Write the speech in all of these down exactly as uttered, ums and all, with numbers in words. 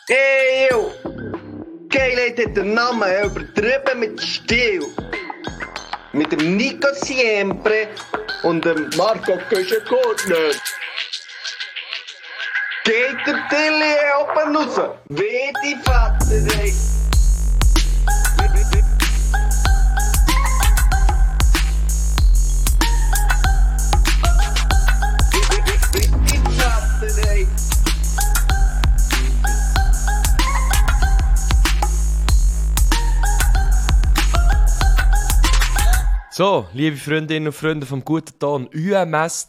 Hey, yo! Geilheit hat den Namen übertrieben mit Stil. Mit dem Nico Siempre und dem Marco Köschen-Gurtner. Geht der Tilly oben raus, wie die Vater, ey. So, liebe Freundinnen und Freunde vom guten Ton, U M S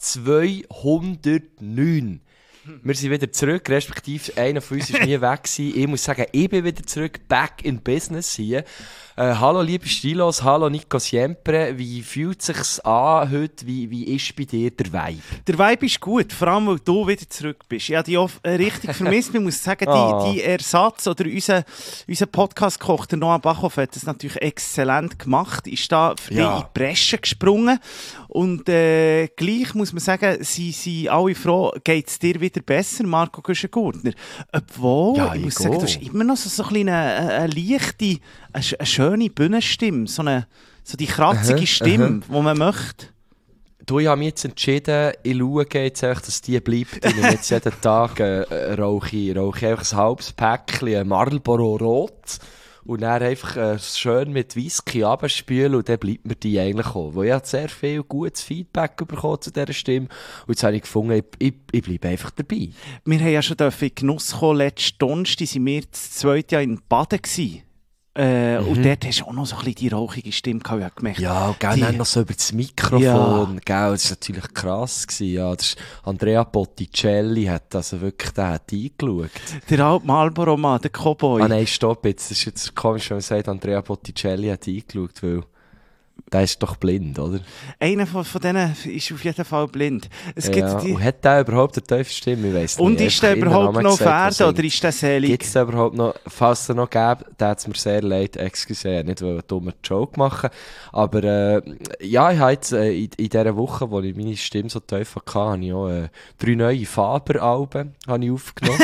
zweihundertneun. Wir sind wieder zurück, respektive einer von uns war nie weg gewesen. Ich muss sagen, ich bin wieder zurück, back in business hier. Äh, hallo liebe Stilos, hallo Nico Siempre. Wie fühlt es sich an heute? Wie, wie ist bei dir der Vibe? Der Vibe ist gut, vor allem weil du wieder zurück bist. Ich habe dich auch richtig vermisst. Man muss sagen, Oh. die, die Ersatz oder unser, unser Podcast-Koch, der Noah Bachhoff, hat das natürlich exzellent gemacht. Ist da für Ja. dich in die Bresche gesprungen. Und äh, gleich muss man sagen, sie sind alle froh, geht es dir wieder besser, Marco Köschen-Gurtner. Obwohl, Ja, ich muss ich sagen, gehe. du hast immer noch so, so ein bisschen eine, eine, eine leichte, eine, sch- eine schöne Bühnenstimme, so, eine, so die kratzige Aha, Stimme, die man möchte. Du, ich habe mich jetzt entschieden, ich schaue jetzt einfach, dass die bleibt. Ich nehme jetzt jeden Tag äh, äh, rauche ich, rauche ich einfach ein halbes Päckchen Marlboro Rot und dann einfach äh, schön mit Whisky abspülen und dann bleibt mir die eigentlich auch. Weil ich habe sehr viel gutes Feedback bekommen zu dieser Stimme und jetzt habe ich gefunden, ich, ich, ich bleibe einfach dabei. Wir haben ja schon in den Genuss kommen. Letzten Donnerstag waren wir das zweite Jahr in Baden gewesen. Äh, Mhm. Und dort hast du auch noch so ein bisschen die rauchige Stimme gehabt. Ich habe gemerkt, Ja, und die- gell, dann noch so über das Mikrofon, Ja. gell, das war natürlich krass gewesen, ja. Das ist, Andrea Botticelli hat also wirklich, der hat eingeschaut. der alte Marlboro-Mann, der Cowboy. Ah nein, stopp, jetzt, das ist jetzt komisch, wenn man sagt, Andrea Botticelli hat eingeschaut, weil der ist doch blind, oder? Einer von, von denen ist auf jeden Fall blind. Es Ja, gibt die, und hat der überhaupt eine tiefe Stimme? Ich weiss nicht. und ist der Einfach überhaupt Innennamen noch gesagt, Pferde was oder singt. ist der selig? Gibt es den überhaupt noch? Falls es den noch gäbe, dann hat es mir sehr leid, excuse, nicht weil ich einen dummen Joke machen. Aber äh, ja, ich habe jetzt äh, in, in dieser Woche, wo ich meine Stimme so tief hatte, habe ich auch äh, drei neue Faber-Alben habe ich aufgenommen.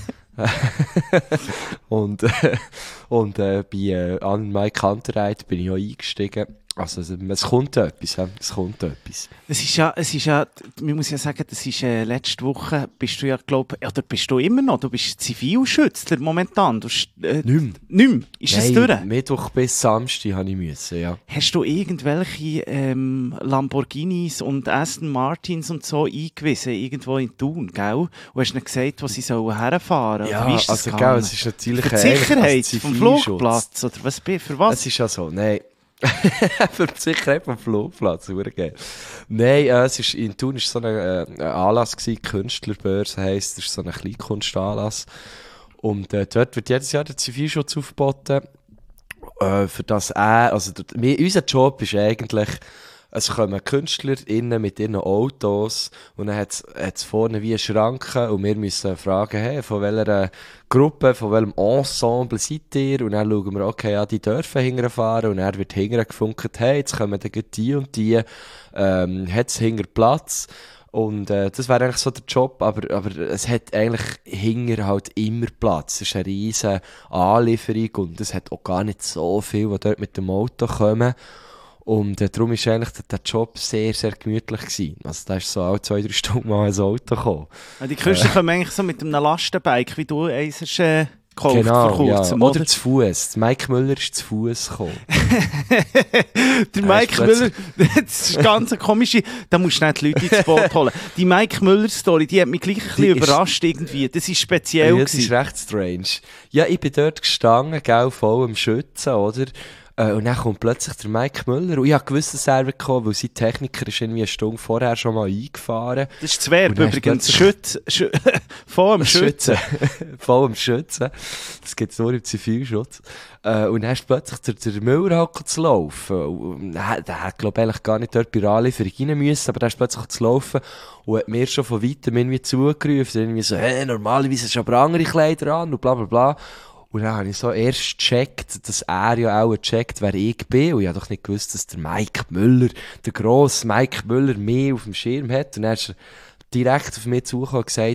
und äh, und äh, bei äh, An Mike Kantereit bin ich auch eingestiegen. Also es, es kommt etwas, ja. Es kommt etwas. Es ist ja, es ist ja, man muss ja sagen, das ist, äh, letzte Woche bist du ja, glaube ich, oder bist du immer noch, du bist Zivilschützler momentan. Du, st- äh, Nicht mehr. nicht mehr. Ist es Nein, durch? Mittwoch bis Samstag habe ich müssen, ja. Hast du irgendwelche ähm, Lamborghinis und Aston Martins und so eingewiesen, irgendwo in Thun, gell? Und hast ihnen gesagt, wo sie sollen herfahren? Ja, Oder wie ist das also gegangen? gell, es ist natürlich Für die eigentlich Sicherheit als vom Zivilschutz. Flugplatz? Oder was, für was? Es ist ja so, nein. Für die Sicherheit vom Flugplatz, super geil. Nein, äh, es ist, in Thun war so ein, äh, ein Anlass gewesen, Künstlerbörse heisst, das ist so ein Kleinkunstanlass. Und äh, dort wird jedes Jahr der Zivilschutz aufgeboten, äh, für das er, also der, wir, unser Job ist eigentlich, es kommen KünstlerInnen mit ihren Autos und dann hat es vorne wie eine Schranke und wir müssen fragen, hey, von welcher Gruppe, von welchem Ensemble seid ihr? Und dann schauen wir, okay, ja, die dürfen hinterher fahren und dann wird hinterher gefunkt, hey, jetzt kommen dann gleich die und die, ähm, hat es hinterher Platz? Und äh, das wäre eigentlich so der Job, aber, aber es hat eigentlich hinter halt immer Platz. Es ist eine riesige Anlieferung und es hat auch gar nicht so viel, die dort mit dem Auto kommen. Und äh, darum war eigentlich der, der Job sehr, sehr gemütlich gewesen. Also da ist so alle zwei, drei Stunden mal ein Auto gekommen. Ja, die Künstler kommen eigentlich so mit einem Lastenbike, wie du eins hast äh, gekauft Genau, vor kurzem, ja. oder? Oder zu Fuß. Mike Müller ist zu Fuß gekommen. Der Mike ist Müller, das ist ganz eine komische, da musst du nicht die Leute ins Boot holen. Die Mike Müller-Story, die hat mich gleich ein bisschen Die ist- überrascht irgendwie. Das ist speziell. Ja, das ist gewesen. recht strange. Ja, ich bin dort gestanden, gell, voll am Schützen, oder? Äh, und dann kommt plötzlich der Mike Müller und ich habe gewusst, dass er wird kommen, weil sein Techniker ist irgendwie eine Stunde vorher schon mal eingefahren. Das ist das Verb Und dann ist übrigens. plötzlich- Schütz, schü vor dem Schützen. Voll am Schützen. Das gibt es nur im Zivilschutz. Äh, und dann ist plötzlich der, der Müller halt zu laufen. Und er, der hat, glaube ich, eigentlich gar nicht dort bei der Anlieferung rein müssen, aber der ist plötzlich zu laufen und hat mir schon von weitem irgendwie zugerufen. Irgendwie so, hey, normalerweise hast du aber andere Kleider an und bla bla bla. Und dann habe ich so erst gecheckt, dass er ja auch checkt, wer ich bin. Und ich habe doch nicht gewusst, dass der Mike Müller, der grosse Mike Müller, mich auf dem Schirm hat. Und dann ist er direkt auf mich zugekommen und gesagt,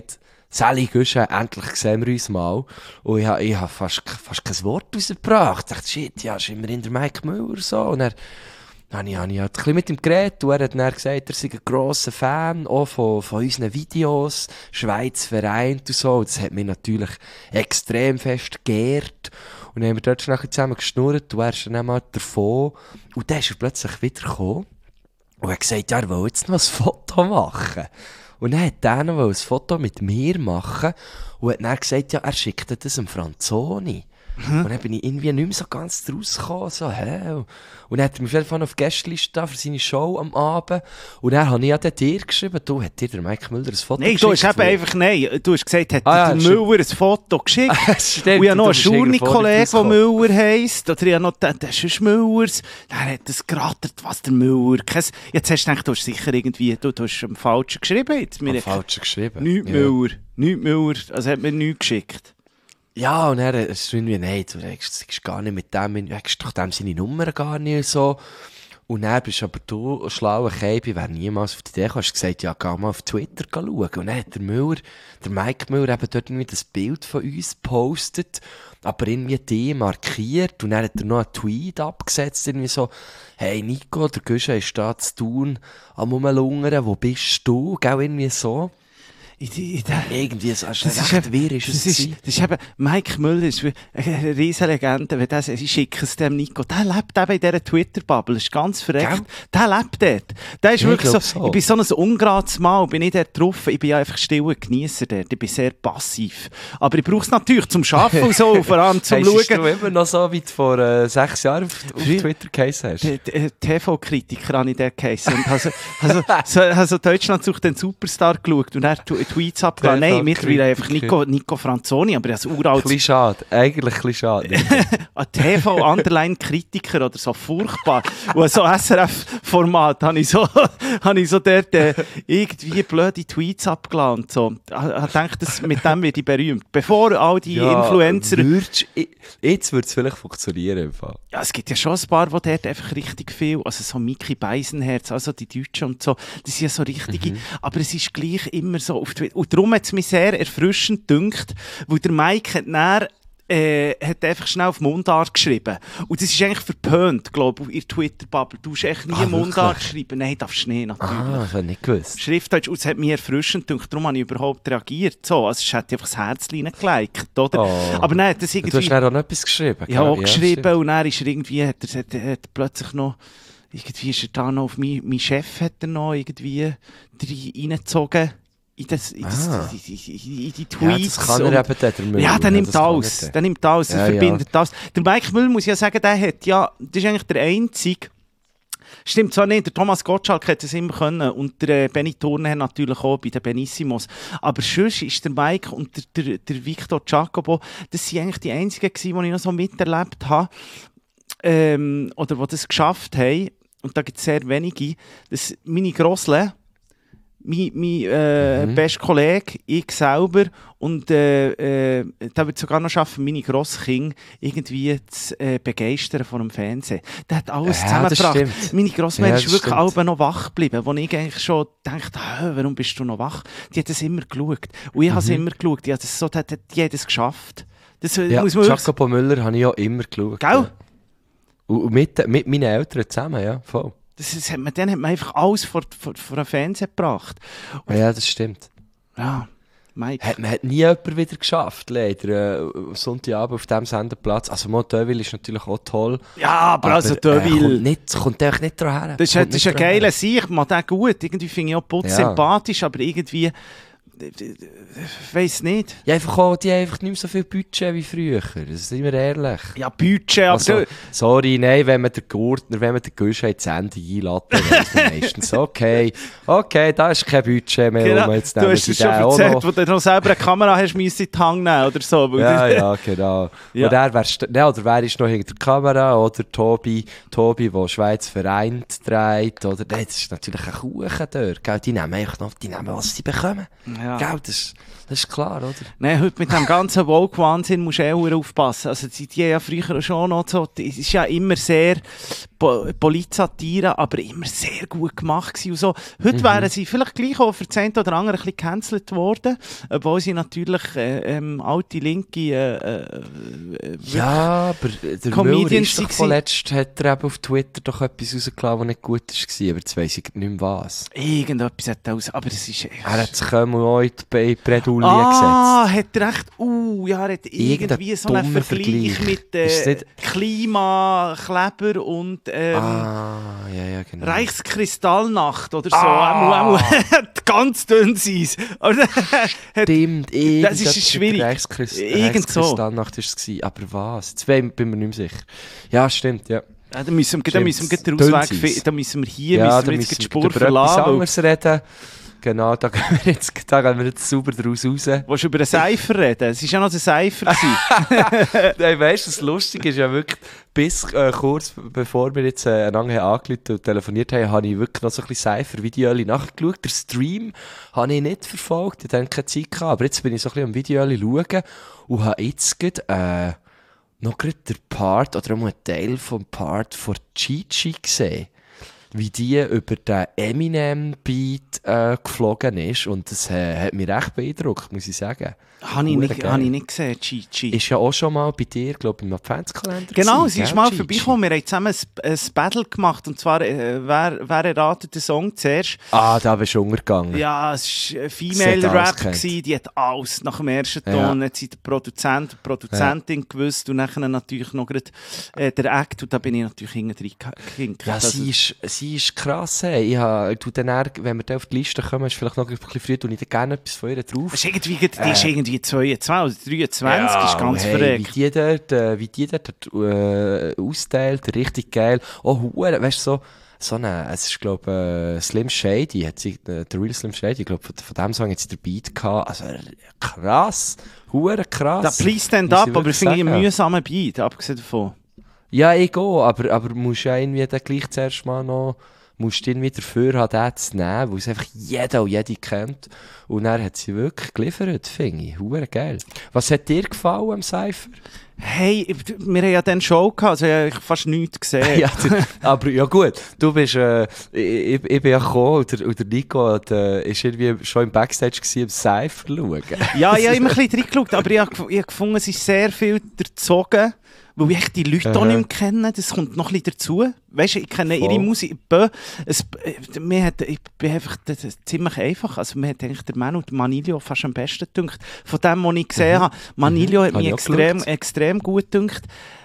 Sally Güsche, endlich sehen wir uns mal. Und ich habe ich ha fast, fast kein Wort rausgebracht. Ich dachte, shit, ja, ist immerhin der Mike Müller so. Und er, dann habe ich, hab ich halt ein bisschen mit ihm geredet und er hat dann gesagt, er sei ein grosser Fan auch von, von unseren Videos, Schweiz vereint und so. Und das hat mich natürlich extrem fest geehrt. Und dann haben wir dort schon zusammen geschnurrt und er ist dann einmal davon. Und dann ist er plötzlich wieder gekommen und hat gesagt, ja, er will jetzt noch ein Foto machen. Und dann hat er noch ein Foto mit mir machen und hat dann gesagt, ja, er schickt das dem Franzoni. Mhm. Und dann bin ich irgendwie nicht mehr so ganz draus gekommen, so, hä? Und dann hat er mich auf jeden Fall auf die Gästeliste da für seine Show am Abend. Und dann habe ich ja dir geschrieben, du, hat dir der Mike Müller ein Foto nein, geschickt? Nein, du hast eben einfach, nein, du hast gesagt, hat ah, der ja, Müller ein Foto geschickt. Stimmt, und ich habe noch einen Journey-Kollegen, der Müller Müller heisst. Oder ich habe noch den, den ist Müllers. Dann hat es gerattert, was der Müller... Jetzt hast du gedacht, du hast sicher irgendwie, du, du hast am Falschen geschrieben. Jetzt am Falschen geschrieben? Nichts ja. Müller. Nichts Müller. Also hat mir nichts geschickt. Ja, und er ist irgendwie, nein, du sagst gar nicht mit dem, du hast doch dem seine Nummer gar nicht so. Und dann bist aber du, schlauer Keibi, wer niemals auf die Idee kam, hast gesagt, ja, geh mal auf Twitter schauen. Und dann hat der Müller, der Mike Müller eben dort irgendwie das Bild von uns gepostet, aber irgendwie die markiert. Und dann hat er noch einen Tweet abgesetzt, irgendwie so, hey Nico, der Güsche ist da zu tun, am Rumlungern, wo bist du? Gell, irgendwie so. Ich, ich, ich, irgendwie so, das ist recht wirr ist es. Das ist, das ist eben, Mike Müller ist eine riesen Legende, wenn das, ich schicke es dem Nico, der lebt eben in dieser Twitter-Bubble, das ist ganz verreckt, Gell? Der lebt dort. Der ist ja, wirklich so, so, ich bin so ein ungerades Mal, bin ich dort drauf, ich bin einfach stiller Genießer dort, ich bin sehr passiv. Aber ich brauche es natürlich zum Arbeiten und so, vor allem zum hey, Schauen. Hast du immer noch so weit vor äh, sechs Jahren auf, auf Twitter geheißen hast? T V-Kritiker habe ich dort geheißen. Also, also, so, also Deutschland sucht den Superstar geschaut und er Tweets abgeladen. Nein, mittlerweile einfach Nico, Nico Franzoni, aber er ist uralt. Ein bisschen schade, eigentlich ein bisschen schade. Ein T V-Underline-Kritiker oder so, furchtbar. Und so S R F-Format habe ich so, habe ich so dort äh, irgendwie blöde Tweets abgeladen und so. Ich denke, das, mit dem werde ich berühmt. Bevor all die ja, Influencer... Würdest, jetzt würde es vielleicht funktionieren. Im Fall. Ja, es gibt ja schon ein paar, die dort einfach richtig viel, also so Mickey Beisenherz, also die Deutschen und so, die sind ja so richtige, mhm. aber es ist gleich immer so auf Twitter. Und darum hat es mich sehr erfrischend gedünkt, weil der Mike hat dann, äh, hat einfach schnell auf Mundart geschrieben. Und das ist eigentlich verpönt, glaube ich, in der Twitter-Bubble. Du hast echt nie ah, Mundart geschrieben. Nein, darfst du nicht, natürlich. Ah, das habe ich nicht gewusst. Schriftdeutsch, und es hat mich erfrischend gedünkt, darum habe ich überhaupt reagiert. So, also es hat einfach das Herzchen geliked, oder? Oh. Aber nein, das irgendwie... Du hast dann auch noch etwas geschrieben. Ja, auch ja, geschrieben stimmt. Und dann ist er irgendwie, hat er, hat, hat plötzlich noch... Irgendwie ist er da noch auf mein, mein Chef hat er noch irgendwie reingezogen. In, das, in, das, ah. in, in, in die Tweets. Ja, das kann er eben, der Müller. Ja, der nimmt alles. Der nimmt alles, der ja, verbindet ja. alles. Der Mike Müller, muss ich ja sagen, der hat ja, das ist eigentlich der Einzige, stimmt zwar nicht, der Thomas Gottschalk hätte es immer können und der äh, Benny Turner natürlich auch bei den Benissimos. Aber sonst ist der Mike und der, der, der Victor Giacobo, das sind eigentlich die Einzigen gewesen, die ich noch so miterlebt habe, ähm, oder die das geschafft haben. Und da gibt es sehr wenige. Das, meine Grossle, mein, mein äh, mhm. bester Kollege, ich selber und äh, äh, da wird sogar noch schaffen, meine Grosskinder irgendwie zu äh, begeistern von dem Fernsehen. Der hat alles ja, zusammengebracht. Meine Grossmutter ja, ist wirklich alle noch wach geblieben, wo ich eigentlich schon dachte, warum bist du noch wach? Die hat das immer geschaut. Und ich mhm. habe es immer geschaut. Die hat das, so, die hat, die hat das geschafft. Das, ja, muss man Jacopo Müller habe ich ja immer geschaut. Gell? Ja. Und mit, mit meinen Eltern zusammen, ja, voll. Das ist, hat man, dann hat man einfach alles vor, vor, vor den Fernseher gebracht. Und ja, das stimmt. Ja, Mike. Hat, man hat nie jemand wieder geschafft, leider, äh, Sonntagabend auf diesem Senderplatz. Also Mo Deville ist natürlich auch toll. Ja, aber, aber also Deville... Äh, kommt, nicht, kommt einfach nicht dran her. Das ist, das ist ein geiler Sieg, man den gut. Irgendwie finde ich auch putz ja. sympathisch, aber irgendwie... Ich weiss nicht. Ja, einfach auch, die haben einfach nicht mehr so viel Budget wie früher. Das sind wir ehrlich. Ja, Budget, aber... Also, sorry, nein, wenn man den Gurtner, wenn man den Güsch ins Ende einlädt, dann ist es meistens okay. Okay, da ist kein Budget mehr. Genau. Um jetzt du hast es schon erzählt, wo du noch selber eine Kamera hast, müssen in die Hand nehmen oder so. Ja, ja, genau. Ja. Oder, wärst, ne, oder wer ist noch hinter der Kamera? Oder Tobi, Tobi, der Schweiz vereint trägt. Oder, nee, das ist natürlich ein Kuchen dort. Gell? Die nehmen einfach noch, die nehmen, was sie bekommen. Ja. Ja. Gell, das, das ist klar, oder? Nein, heute mit dem ganzen Woke-Wahnsinn musst du auch aufpassen. Also die, die ja früher schon noch so, es ist ja immer sehr po Politsatire, aber immer sehr gut gemacht gewesen und so. Heute mhm. wären sie vielleicht gleich auch für das eine oder andere ein bisschen gecancelt worden, obwohl sie natürlich äh, ähm, alte linke äh, äh, ja, aber der Comedians Müller ist doch vorletzt, hat er eben auf Twitter doch etwas rausgelassen, was nicht gut war, aber jetzt weiss ich nicht mehr was. Irgendetwas hat er aus, aber es ist... Äh, er hat sich auch in die Bredouille ah, gesetzt. Ah, hat er echt... Uh, ja, er hat irgendwie so einen Vergleich, Vergleich mit äh, Klimakleber und ähm, ah, ja, ja, genau. Reichskristallnacht oder so. Ah. Auch, auch, ganz dünn sein. Stimmt, das ist schwierig. Reichskrist Reichskristallnacht war es. Aber was? Jetzt bin ich mir nicht mehr sicher. Ja, stimmt, ja. Ja, da müssen wir, da müssen wir den Ausweg finden. Da müssen wir hier ja, müssen wir jetzt die Spur verlassen. Reden. Genau, da gehen wir jetzt, da gehen wir jetzt sauber daraus raus. Willst du über einen Cypher reden? Es war ja noch ein Cypher. Nein, weißt du, das Lustige ist ja wirklich, bis äh, kurz bevor wir jetzt äh, einander angerufen und telefoniert haben, habe ich wirklich noch so ein bisschen Cypher-Videochen nachgeschaut. Der Stream habe ich nicht verfolgt, ich hatte keine Zeit gehabt, aber jetzt bin ich so ein bisschen am Videochen schauen und habe jetzt gerade, äh, noch gerade den Part, oder auch einen Teil vom Part von Chi-Chi gesehen. Wie die über den Eminem-Beat äh, geflogen ist. Und das äh, hat mich recht beeindruckt, muss ich sagen. Habe ich, nicht, hab ich nicht gesehen, Chi-Chi. Ist ja auch schon mal bei dir, glaube ich, im Adventskalender. Genau, gewesen, sie ist mal vorbeigekommen. Wir haben zusammen ein, ein Battle gemacht. Und zwar, äh, wer, wer erratet den Song zuerst? Ah, da bist du untergegangen. Ja, es war ein Female-Rap, die hat alles nach dem ersten Ton. Ja. Hat sie der Produzent, die Produzentin ja. gewusst und dann natürlich noch grad, äh, der Act. Und da bin ich natürlich hinten reingehinkt. Ja, also, sie, ist, sie ist krass. Hey. Ich habe, du dann, wenn wir dann auf die Liste kommen, ist vielleicht noch ein bisschen früh, und ich dann gerne etwas von ihr drauf. Das ist irgendwie, die äh, ist irgendwie zweiundzwanzig oder dreiundzwanzig, ja, ist ganz hey, verrückt. Wie die dort, äh, wie die dort äh, austeilt, richtig geil. Oh, hure, weißt du, so, so eine, es ist, glaube ich, äh, Slim Shady, hat sie, äh, der Real Slim Shady, ich glaube, von, von dem Song hat sie den Beat gehabt. Also, krass, hure krass. Da Please Stand Up, aber ich finde ich einen mühsamen Beat, abgesehen davon. Ja, ich gehe, aber, aber musst ja irgendwie dann gleich zuerst mal noch, musst du irgendwie dafür haben, den zu nehmen, weil es einfach jeder und jede kennt. Und dann hat sie wirklich geliefert, finde ich. Hure geil. Was hat dir gefallen am Cypher? Hey, wir haben ja dann Show gehabt, also ich habe fast nichts gesehen. ja, aber ja gut, du bist, äh, ich, ich bin ja gekommen und der, und der Nico hat, äh, ist irgendwie schon im Backstage gewesen, im Cypher schauen. ja, ich habe immer ein bisschen reingeschaut, aber ich habe, ich habe gefunden, es ist sehr viel erzogen. Weil ich die Leute auch nicht mehr kenne, das kommt noch ein bisschen dazu. Weißt du, ich kenne Voll. ihre Musik. Es, mir hat, ich bin einfach das ist ziemlich einfach. Also, mir hat eigentlich der Manu und Manilio fast am besten gedacht. Von dem, was ich gesehen mhm. habe. Manilio mhm. hat mich extrem, extrem gut gedacht.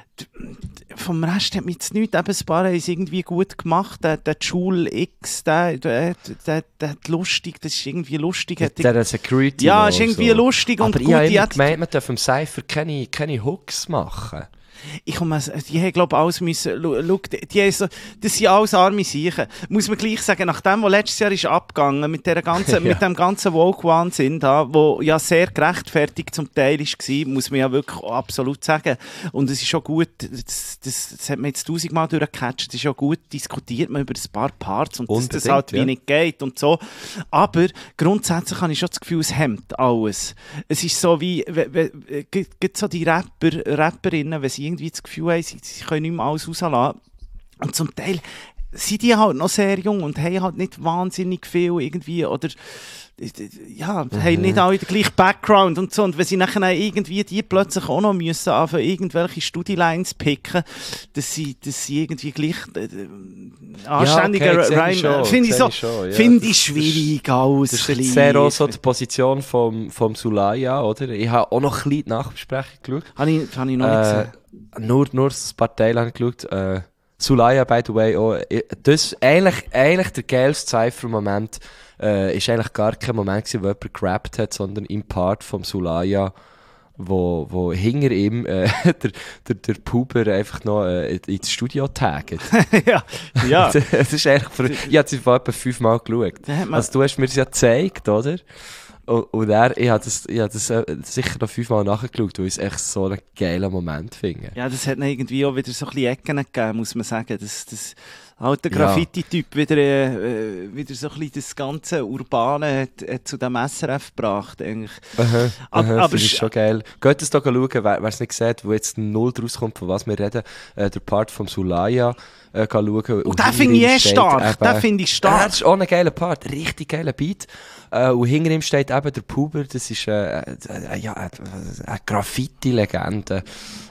Vom Rest hat mich jetzt nichts. Eben ein paar haben es irgendwie gut gemacht. Der, der Joule X, der, der, der, der hat lustig, das ist irgendwie lustig. Der, der Security. Ja, ist irgendwie so. lustig und Aber gut. ich habe immer gemeint, man darf im Cypher keine, keine Hooks machen. Ich komme, die haben, glaube ich, alles müssen, schau, die, die so, das sind alles arme Siechen. Muss man gleich sagen, nach dem, was letztes Jahr ist abgegangen, mit, der ganzen, ja. mit dem ganzen Woke-Wahnsinn da, wo ja sehr gerechtfertigt zum Teil war, muss man ja wirklich absolut sagen. Und es ist schon gut, das, das, das hat man jetzt tausendmal durchgecatcht, es ist schon gut, diskutiert man über ein paar Parts und dass das halt wie ja. nicht geht und so. Aber grundsätzlich habe ich schon das Gefühl, es hemmt alles. Es ist so wie, gibt so die Rapper, Rapperinnen, wenn sie irgendwie das Gefühl haben, sie, sie können nicht mehr alles rauslassen. Und zum Teil sind die halt noch sehr jung und haben halt nicht wahnsinnig viel irgendwie, oder ja, mhm. haben nicht alle den gleichen Background und so. Und wenn sie nachher irgendwie die plötzlich auch noch müssen anfangen, irgendwelche Studylines picken, dass sie, dass sie irgendwie gleich äh, anständiger ja, okay, Rhyme, finde ich so, ja, finde ich schwierig aus. Das ist jetzt sehr auch so die Position vom, vom Sulaya, oder? Ich habe auch noch ein bisschen die Nachbesprechung geschaut. Habe ich, hab ich noch äh, nicht gesehen. Nur, nur das paar Teile habe ich geschaut. Äh, Sulaya, by the way, auch, das eigentlich, eigentlich der geilste Cypher-Moment äh, ist eigentlich gar kein Moment gewesen, wo jemand gerappt hat, sondern im Part vom Sulaya, wo, wo hinter ihm äh, der, der, der Puber einfach noch äh, ins Studio taggt. ja, ja. Das ist eigentlich, für, ich habe es vor etwa fünfmal geschaut. Also du hast mir das ja gezeigt, oder? Und, und er, ich habe das, ich hab das äh, sicher noch fünfmal nachgeschaut, weil ich es echt so einen geilen Moment finde. Ja, das hat irgendwie auch wieder so ein bisschen Ecken gegeben, muss man sagen. Das, das alter Graffiti-Typ wieder, äh, wieder so ein bisschen das ganze Urbane hat, hat zu dem S R F gebracht, eigentlich. Aha, aber aha, aber das ist schon geil. Geht es da schauen, wer es nicht sieht, wo jetzt null draus kommt, von was wir reden, äh, der Part vom Sulaya äh, schauen. Und, und den finde ich eh stark, den finde ich stark. Ja, das ist auch ein geiler Part, richtig geiler Beat. Äh, und hinter ihm steht eben der Puber, das ist äh, äh, ja, eine, eine Graffiti-Legende.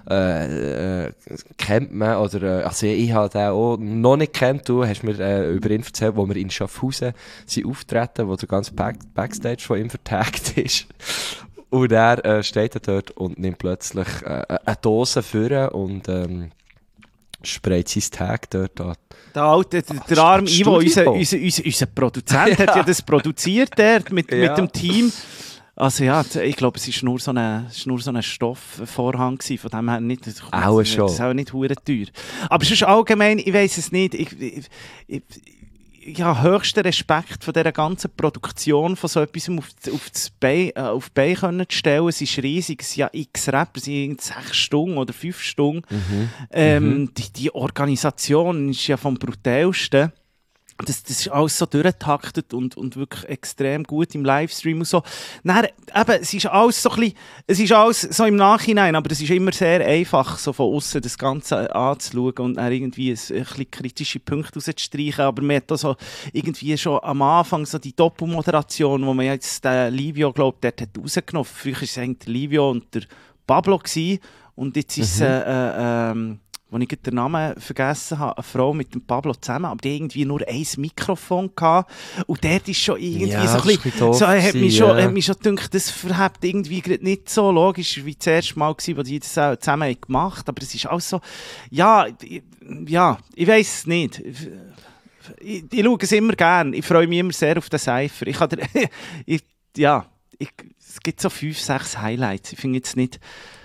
Äh, äh, kennt man, oder, äh, also ich habe den auch noch nicht kennt, du hast mir äh, über ihn erzählt, wo wir in Schaffhausen sind auftreten, wo der ganze Back Backstage von ihm vertagt ist. Und er äh, steht dort und nimmt plötzlich äh, eine Dose vor und ähm, sprayt sein Tag dort an. Der alte, der, der arme Ivo, unser, unser, unser, unser Produzent, ja. hat ja das produziert der, mit, ja. mit dem Team. Also ja, ich glaube, es war nur so ein nur so ein Stoffvorhang gewesen, von dem her nicht, das, auch das, schon. das ist auch nicht hure teuer. Aber es ist allgemein, ich weiss es nicht, ich, ich, ich, ich habe höchsten Respekt von dieser ganzen Produktion von so etwas auf, auf das Bein, äh, auf die Beine können zu stellen. Es ist riesig, es sind ja x Rapper, es sind sechs Stunden oder fünf Stunden. Mhm. Ähm, mhm. Die, die Organisation ist ja vom brutalsten. Das, das ist alles so durchgetaktet und, und wirklich extrem gut im Livestream und so. Dann, eben, es ist alles so ein bisschen, es ist alles so im Nachhinein, aber es ist immer sehr einfach, so von außen das Ganze anzuschauen und dann irgendwie ein, ein bisschen kritische Punkte rauszustreichen. Aber man hat da so irgendwie schon am Anfang so die Doppelmoderation, wo man jetzt den Livio, glaube ich, dort hat rausgenommen. Früher war es eigentlich Livio und der Pablo gewesen, und jetzt ist es mhm. äh, äh, wo ich den Namen vergessen habe, eine Frau mit dem Pablo zusammen, aber die irgendwie nur ein Mikrofon hatte. Und dort ist schon irgendwie ja, so ein bisschen, doof so, hat mich ja. schon, hat mich schon gedacht, das verhebt irgendwie nicht so logisch wie das erste Mal gewesen, wo die das auch zusammen gemacht haben. Aber es ist auch so, ja, ja, ich weiss es nicht. Ich, ich, ich schaue es immer gerne. Ich freue mich immer sehr auf den Cypher. Ich habe, ich, ja, ich, es gibt so fünf, sechs Highlights. Ich finde jetzt nicht,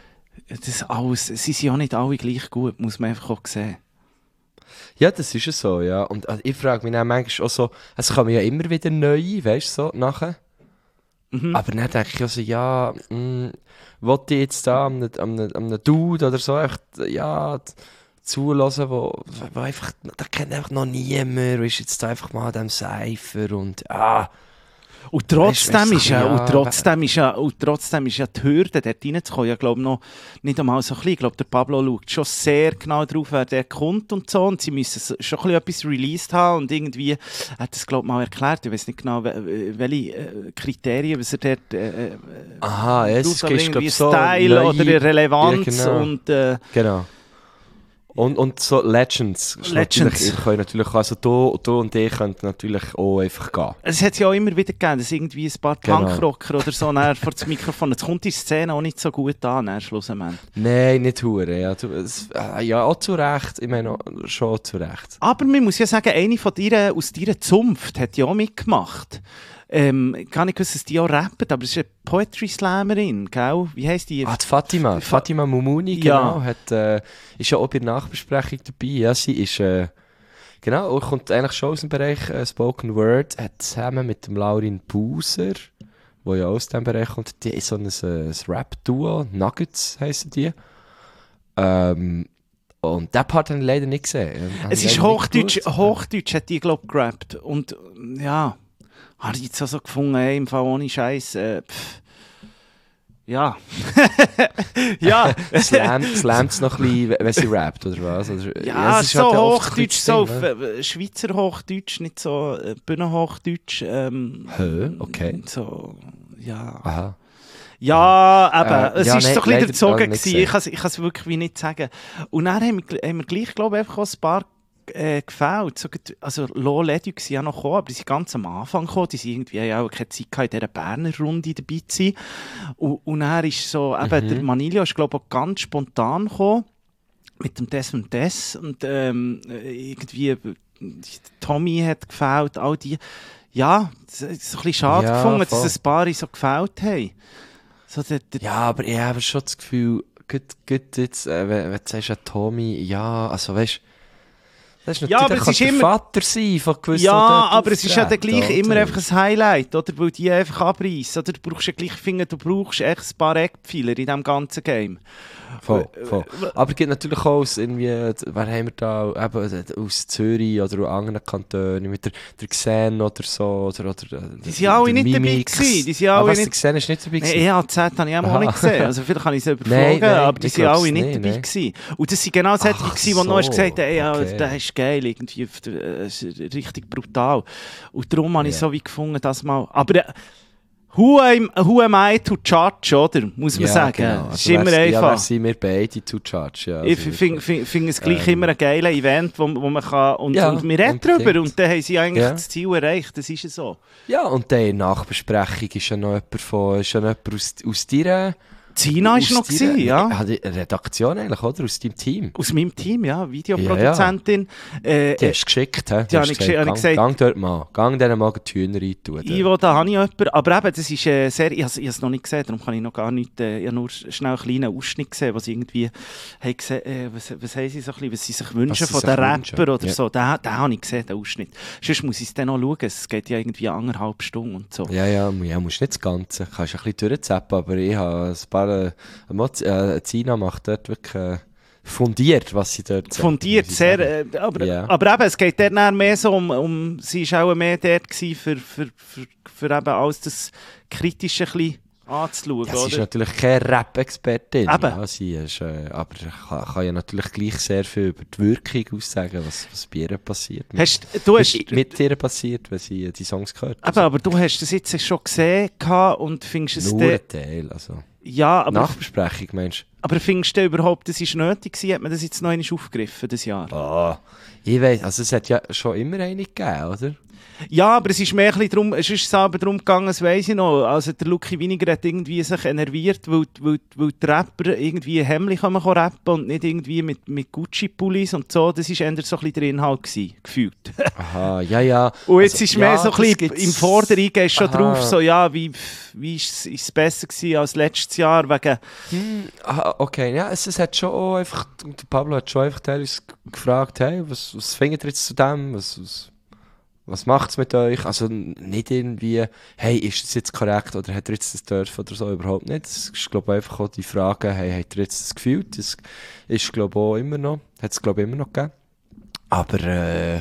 das alles, sie sind ja nicht alle gleich gut, muss man einfach auch sehen. Ja, das ist es so, ja. Und also, ich frage mich dann manchmal auch so, es kommen ja immer wieder neue, weißt du, so, nachher. Mhm. Aber dann denke ich auch so, ja, mh, wollte ich jetzt da an einem Dude oder so einfach, ja, zulassen, wo, wo einfach, da kennt einfach noch niemand, ist jetzt da einfach mal an diesem Cypher und, ah, Und trotzdem, ist ja, und, trotzdem ist ja, und trotzdem ist ja die Hürde, dort reinzukommen, ja, glaube noch nicht einmal so klein. Ich glaube, der Pablo schaut schon sehr genau drauf, wer der kommt und so. Und sie müssen schon ein bisschen etwas released haben. Und irgendwie hat das, glaube ich, mal erklärt. Ich weiß nicht genau, welche Kriterien, was er dort äh, Aha, es ist, irgendwie so Style neue, oder Relevanz. Ja, genau. Und, äh, genau. Und, und so Legends. Legends. Natürlich, können natürlich, also du, du und ich können natürlich auch einfach gehen. Es hat ja auch immer wieder gegeben, dass irgendwie ein paar Genau. Punkrocker oder so näher vor das Mikrofon. Jetzt kommt die Szene auch nicht so gut an, näher schlussendlich. Nein, nicht hure. Ja, du, es, ja, auch zu Recht. Ich meine, schon zu Recht. Aber man muss ja sagen, eine von dir, aus deiner Zunft hat ja auch mitgemacht. Ähm, ich kann nicht wissen, dass die auch rappen, aber es ist eine Poetry Slammerin, gell? Wie heisst die? Ah, die Fatima. Fa Fatima Mumuni, genau. Ja. Hat, äh, ist ja auch bei der Nachbesprechung dabei. Ja, sie ist, äh, genau, kommt eigentlich schon aus dem Bereich äh, Spoken Word, hat zusammen mit dem Laurin Buser, der ja aus diesem Bereich kommt, die ist so ein, ein Rap-Duo, Nuggets heissen die. Ähm, und den Part habe ich leider nicht gesehen. Es ist Hochdeutsch, Hochdeutsch hat die, glaube ich, gerappt. Und ja, habe ich jetzt auch so gefunden, ey, im Fall ohne Scheiß. Äh, ja. ja. Slammt es noch ein bisschen, wenn sie rappt, oder was? Oder, ja, ja so halt Hochdeutsch, so auf, äh, Schweizer Hochdeutsch, nicht so äh, Bühnenhochdeutsch. Ähm, Hä? Okay. So, ja. Aha. Ja, aber äh, es ja, war nee, so ein bisschen erzogen. Ich kann es wirklich wie nicht sagen. Und dann haben wir, haben wir gleich, glaube ich, einfach auch ein paar äh, gefällt. So, also Low Leduc sind ja noch gekommen, aber die sind ganz am Anfang gekommen. Die sind irgendwie ja auch keine Zeit gehabt, in dieser Berner Runde dabei zu sein. Und, und dann ist so, eben, mhm. der Manilio ist, glaube ich, auch ganz spontan gekommen. Mit dem Des und Des. Und ähm, irgendwie Tommy hat gefällt, all die. Ja, es ist ein bisschen schade ja, gefunden, voll. Dass ein paar so gefällt haben. So, der, der ja, aber ich habe schon das Gefühl, gut, gut jetzt, äh, wenn, wenn du sagst, Tommy, ja, also weißt Das ist ja, natürlich aber es ist der immer... Vater sein von gewissen, Ja, die aber es ist ja dann gleich oder? immer einfach ein Highlight, oder? Weil die einfach abreißen. Oder du brauchst ja gleich, finde, du brauchst echt ein paar Eckpfeiler in diesem ganzen Game. Voll, voll. Aber es gibt natürlich auch aus irgendwie, wer haben wir da, eben aus Zürich oder aus anderen Kantonen, mit der, der Xen oder so, oder, oder die sind alle nicht dabei gewesen. Die sind alle ah, was, nicht... der Xen ist nicht dabei gewesen? Nee, E H Z habe ich auch mal nicht gesehen. Also vielleicht habe ich es überflogen, nein, nein, aber die sind alle nicht nee, dabei nee. gewesen. Und das sind genau solche, Ach die so. noch hast gesagt, ey, ja, okay. das ist geil, irgendwie, das ist richtig brutal. Und darum habe ich Ja. so wie gefunden, dass mal... Aber... Äh, Who am, who am I to judge, oder? Muss man ja, sagen. Genau. Das ist Also immer wer- einfach. Ja, wer sind wir beide to judge? Ja, Ich also finde find, find es gleich Ähm. immer ein geiles Event, wo, wo man kann... Und, Ja, und wir reden unbedingt. drüber und dann haben sie eigentlich Ja. das Ziel erreicht. Das ist ja so. Ja, und dann in der Nachbesprechung ist ja noch jemand, von, ist ja noch jemand aus, aus deiner... Zina war aus noch, deiner- gewesen, ja. Ja, die Redaktion eigentlich, oder? Aus deinem Team. Aus meinem Team, ja. Videoproduzentin. Äh, Die hast du geschickt, hä? Die habe ich geschickt- habe ich gesagt- Gang dort mal. Gang denen mal die Hühner reintun. Ivo, da habe ich jemanden. Aber eben, das ist äh, sehr... Ich habe es noch nicht gesehen, darum kann ich noch gar nicht... Äh, ich habe nur schnell einen kleinen Ausschnitt gesehen, was sie irgendwie... Haben gesehen, äh, was, was haben sie so ein bisschen... Was sie sich wünschen sie von sich den wünschen, Rapper oder ja. so. Den, den habe ich gesehen, den Ausschnitt. Sonst muss ich es dann noch schauen. Es geht ja irgendwie anderthalb Stunden und so. Ja, ja, mu- ja, musst nicht das Ganze. Kannst ein bisschen durchzappen, aber ich habe ein paar... Äh, Moz- äh, Zina macht dort wirklich äh, fundiert, was sie dort sagt, Fundiert, muss ich sehr... sagen. Äh, aber, Ja. aber eben, es geht dort dann mehr so um... um sie war auch mehr dort gewesen, für, für, für, für eben alles das Kritische ein bisschen anzuschauen, Ja, sie ist oder? natürlich keine Rap-Expertin, Eben. ja, sie ist, äh, aber kann, kann ja natürlich gleich sehr viel über die Wirkung aussagen, was, was bei ihr passiert. Hast, du hast... mit, mit ihr passiert, wenn sie äh, die Songs gehört Eben, aber du hast das jetzt schon gesehen gehabt und findest es... Nur dann- ein Teil, also. Ja, aber... Nachbesprechung, meinst Aber findest du überhaupt, das war nötig gewesen? Hat man das jetzt noch einmal aufgegriffen, das Jahr? du? Ah, ich weiss, also es hat ja schon immer eine gegeben, oder? Ja, aber es ist mehr ein bisschen darum, es ist aber darum gegangen, das weiss ich noch. Also der Lucky Winiger hat irgendwie sich enerviert, weil, weil, weil die Rapper irgendwie hemmlich rappen können und nicht irgendwie mit, mit Gucci-Pullis und so. Das war eher so ein bisschen der Inhalt gewesen, gefühlt. Aha, ja, ja. Und jetzt Also, ist mehr ja, so ein das bisschen gibt's- im Vordergrund gehst schon Aha. drauf, so ja, wie, wie ist es besser gewesen als letztes Jahr, wegen... Hm, aha, okay, ja, es, es hat schon auch einfach, der Pablo hat schon einfach teilweise gefragt, hey, was, was findet ihr jetzt zu dem, was, was, was macht es mit euch? Also n- nicht irgendwie, hey, ist das jetzt korrekt oder hat er jetzt das dürfen oder so, überhaupt nicht. Es ist, glaube ich, einfach auch die Frage, hey, hat er jetzt das gefühlt? Das ist, glaube ich, auch immer noch, hat es, glaube ich, immer noch gegeben. Aber, äh,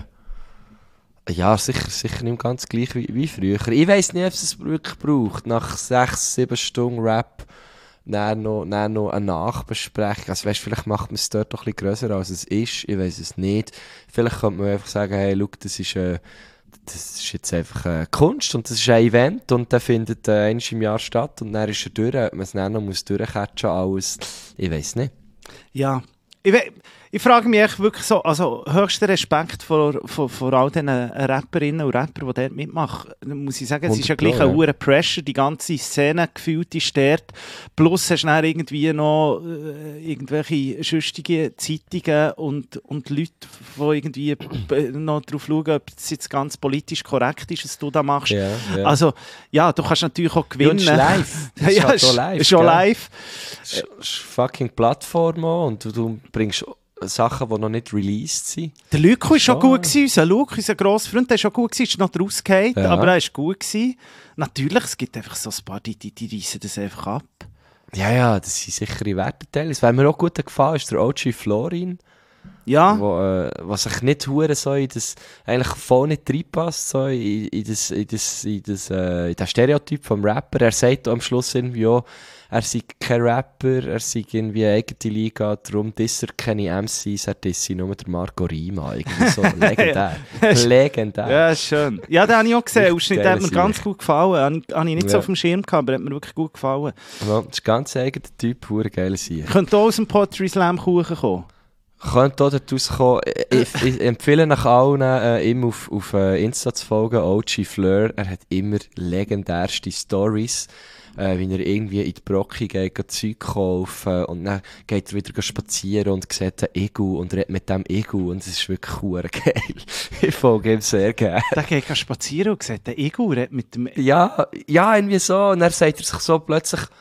ja, sicher, sicher nicht ganz gleich wie, wie früher. Ich weiss nicht, ob es es wirklich braucht, nach sechs, sieben Stunden Rap, dann noch, dann noch eine Nachbesprechung. Also weißt, vielleicht macht man es dort doch ein bisschen grösser, als es ist. Ich weiss es nicht. Vielleicht könnte man einfach sagen, hey, schau, das ist, äh, das ist jetzt einfach äh, Kunst und das ist ein Event und der findet äh, einmal im Jahr statt und dann ist er durch. Ob man es dann noch muss durchcatchen alles, ich weiss nicht. Ja, ich, we- ich frage mich echt wirklich so, also höchster Respekt vor, vor, vor all den Rapperinnen und Rappern, die dort mitmachen. Da muss ich sagen, es ist ja gleich ein ja. hoher Pressure, die ganze Szene gefühlt ist dort. Plus hast du dann irgendwie noch äh, irgendwelche schüchtige Zeitungen und, und Leute, die irgendwie b- noch darauf schauen, ob es jetzt ganz politisch korrekt ist, was du da machst. Ja, ja. Also, ja, du kannst natürlich auch Ja, gewinnen. und es ist live. Es ist ja, halt auch ist- live, ist schon gell? live. Es ist es ist fucking Plattform auch und du, du bringst Sachen, die noch nicht released sind. Der Luke war schon Schon. gut gewesen, unser Luke, unser grosser Freund, der war schon gut gewesen, ist noch rausgefallen, Ja. aber er war gut gewesen. Natürlich, es gibt einfach so ein paar, die, die, die reissen das einfach ab. Ja, ja, das sind sichere Werteteile. Was mir auch gut gefallen ist der O G Florin, Ja, wo, äh, was sich nicht hure so in das, eigentlich voll nicht reinpasst, so in, in das, in das, in das, äh, in das Stereotyp vom Rapper. Er sagt auch am Schluss irgendwie auch, er sei kein Rapper, er sei irgendwie eine eigene Liga, darum disst er keine M Cs, er disst nur der Marco Rima. Irgendwie so legendär. Legendär. ja, ist schön. Ja, den habe ich auch gesehen, Richtig Ausschnitt hat mir geile ganz Sicht. gut gefallen. Habe ich, habe ich nicht so Ja. auf dem Schirm gehabt, aber hat mir wirklich gut gefallen. Ja, das ist ein ganz eigener Typ, hure geile Sicht. Könnte auch aus dem Poetry Slam Kuchen kommen. Könnte auch daraus kommen. Ich, ich empfehle nach allen, äh, ihm auf, auf äh, Insta zu folgen, O G Fleur. Er hat immer legendärste Stories, äh, wie er irgendwie in die Brocke geht, geht Zeug kaufen und dann geht er wieder spazieren und sieht einen Egu und redet mit dem Egu und es ist wirklich hure geil. Ich folge ihm sehr gerne. Der geht spazieren und sieht, der Igor redet mit dem... Ja, ja, irgendwie so. Und dann sagt er sich so plötzlich,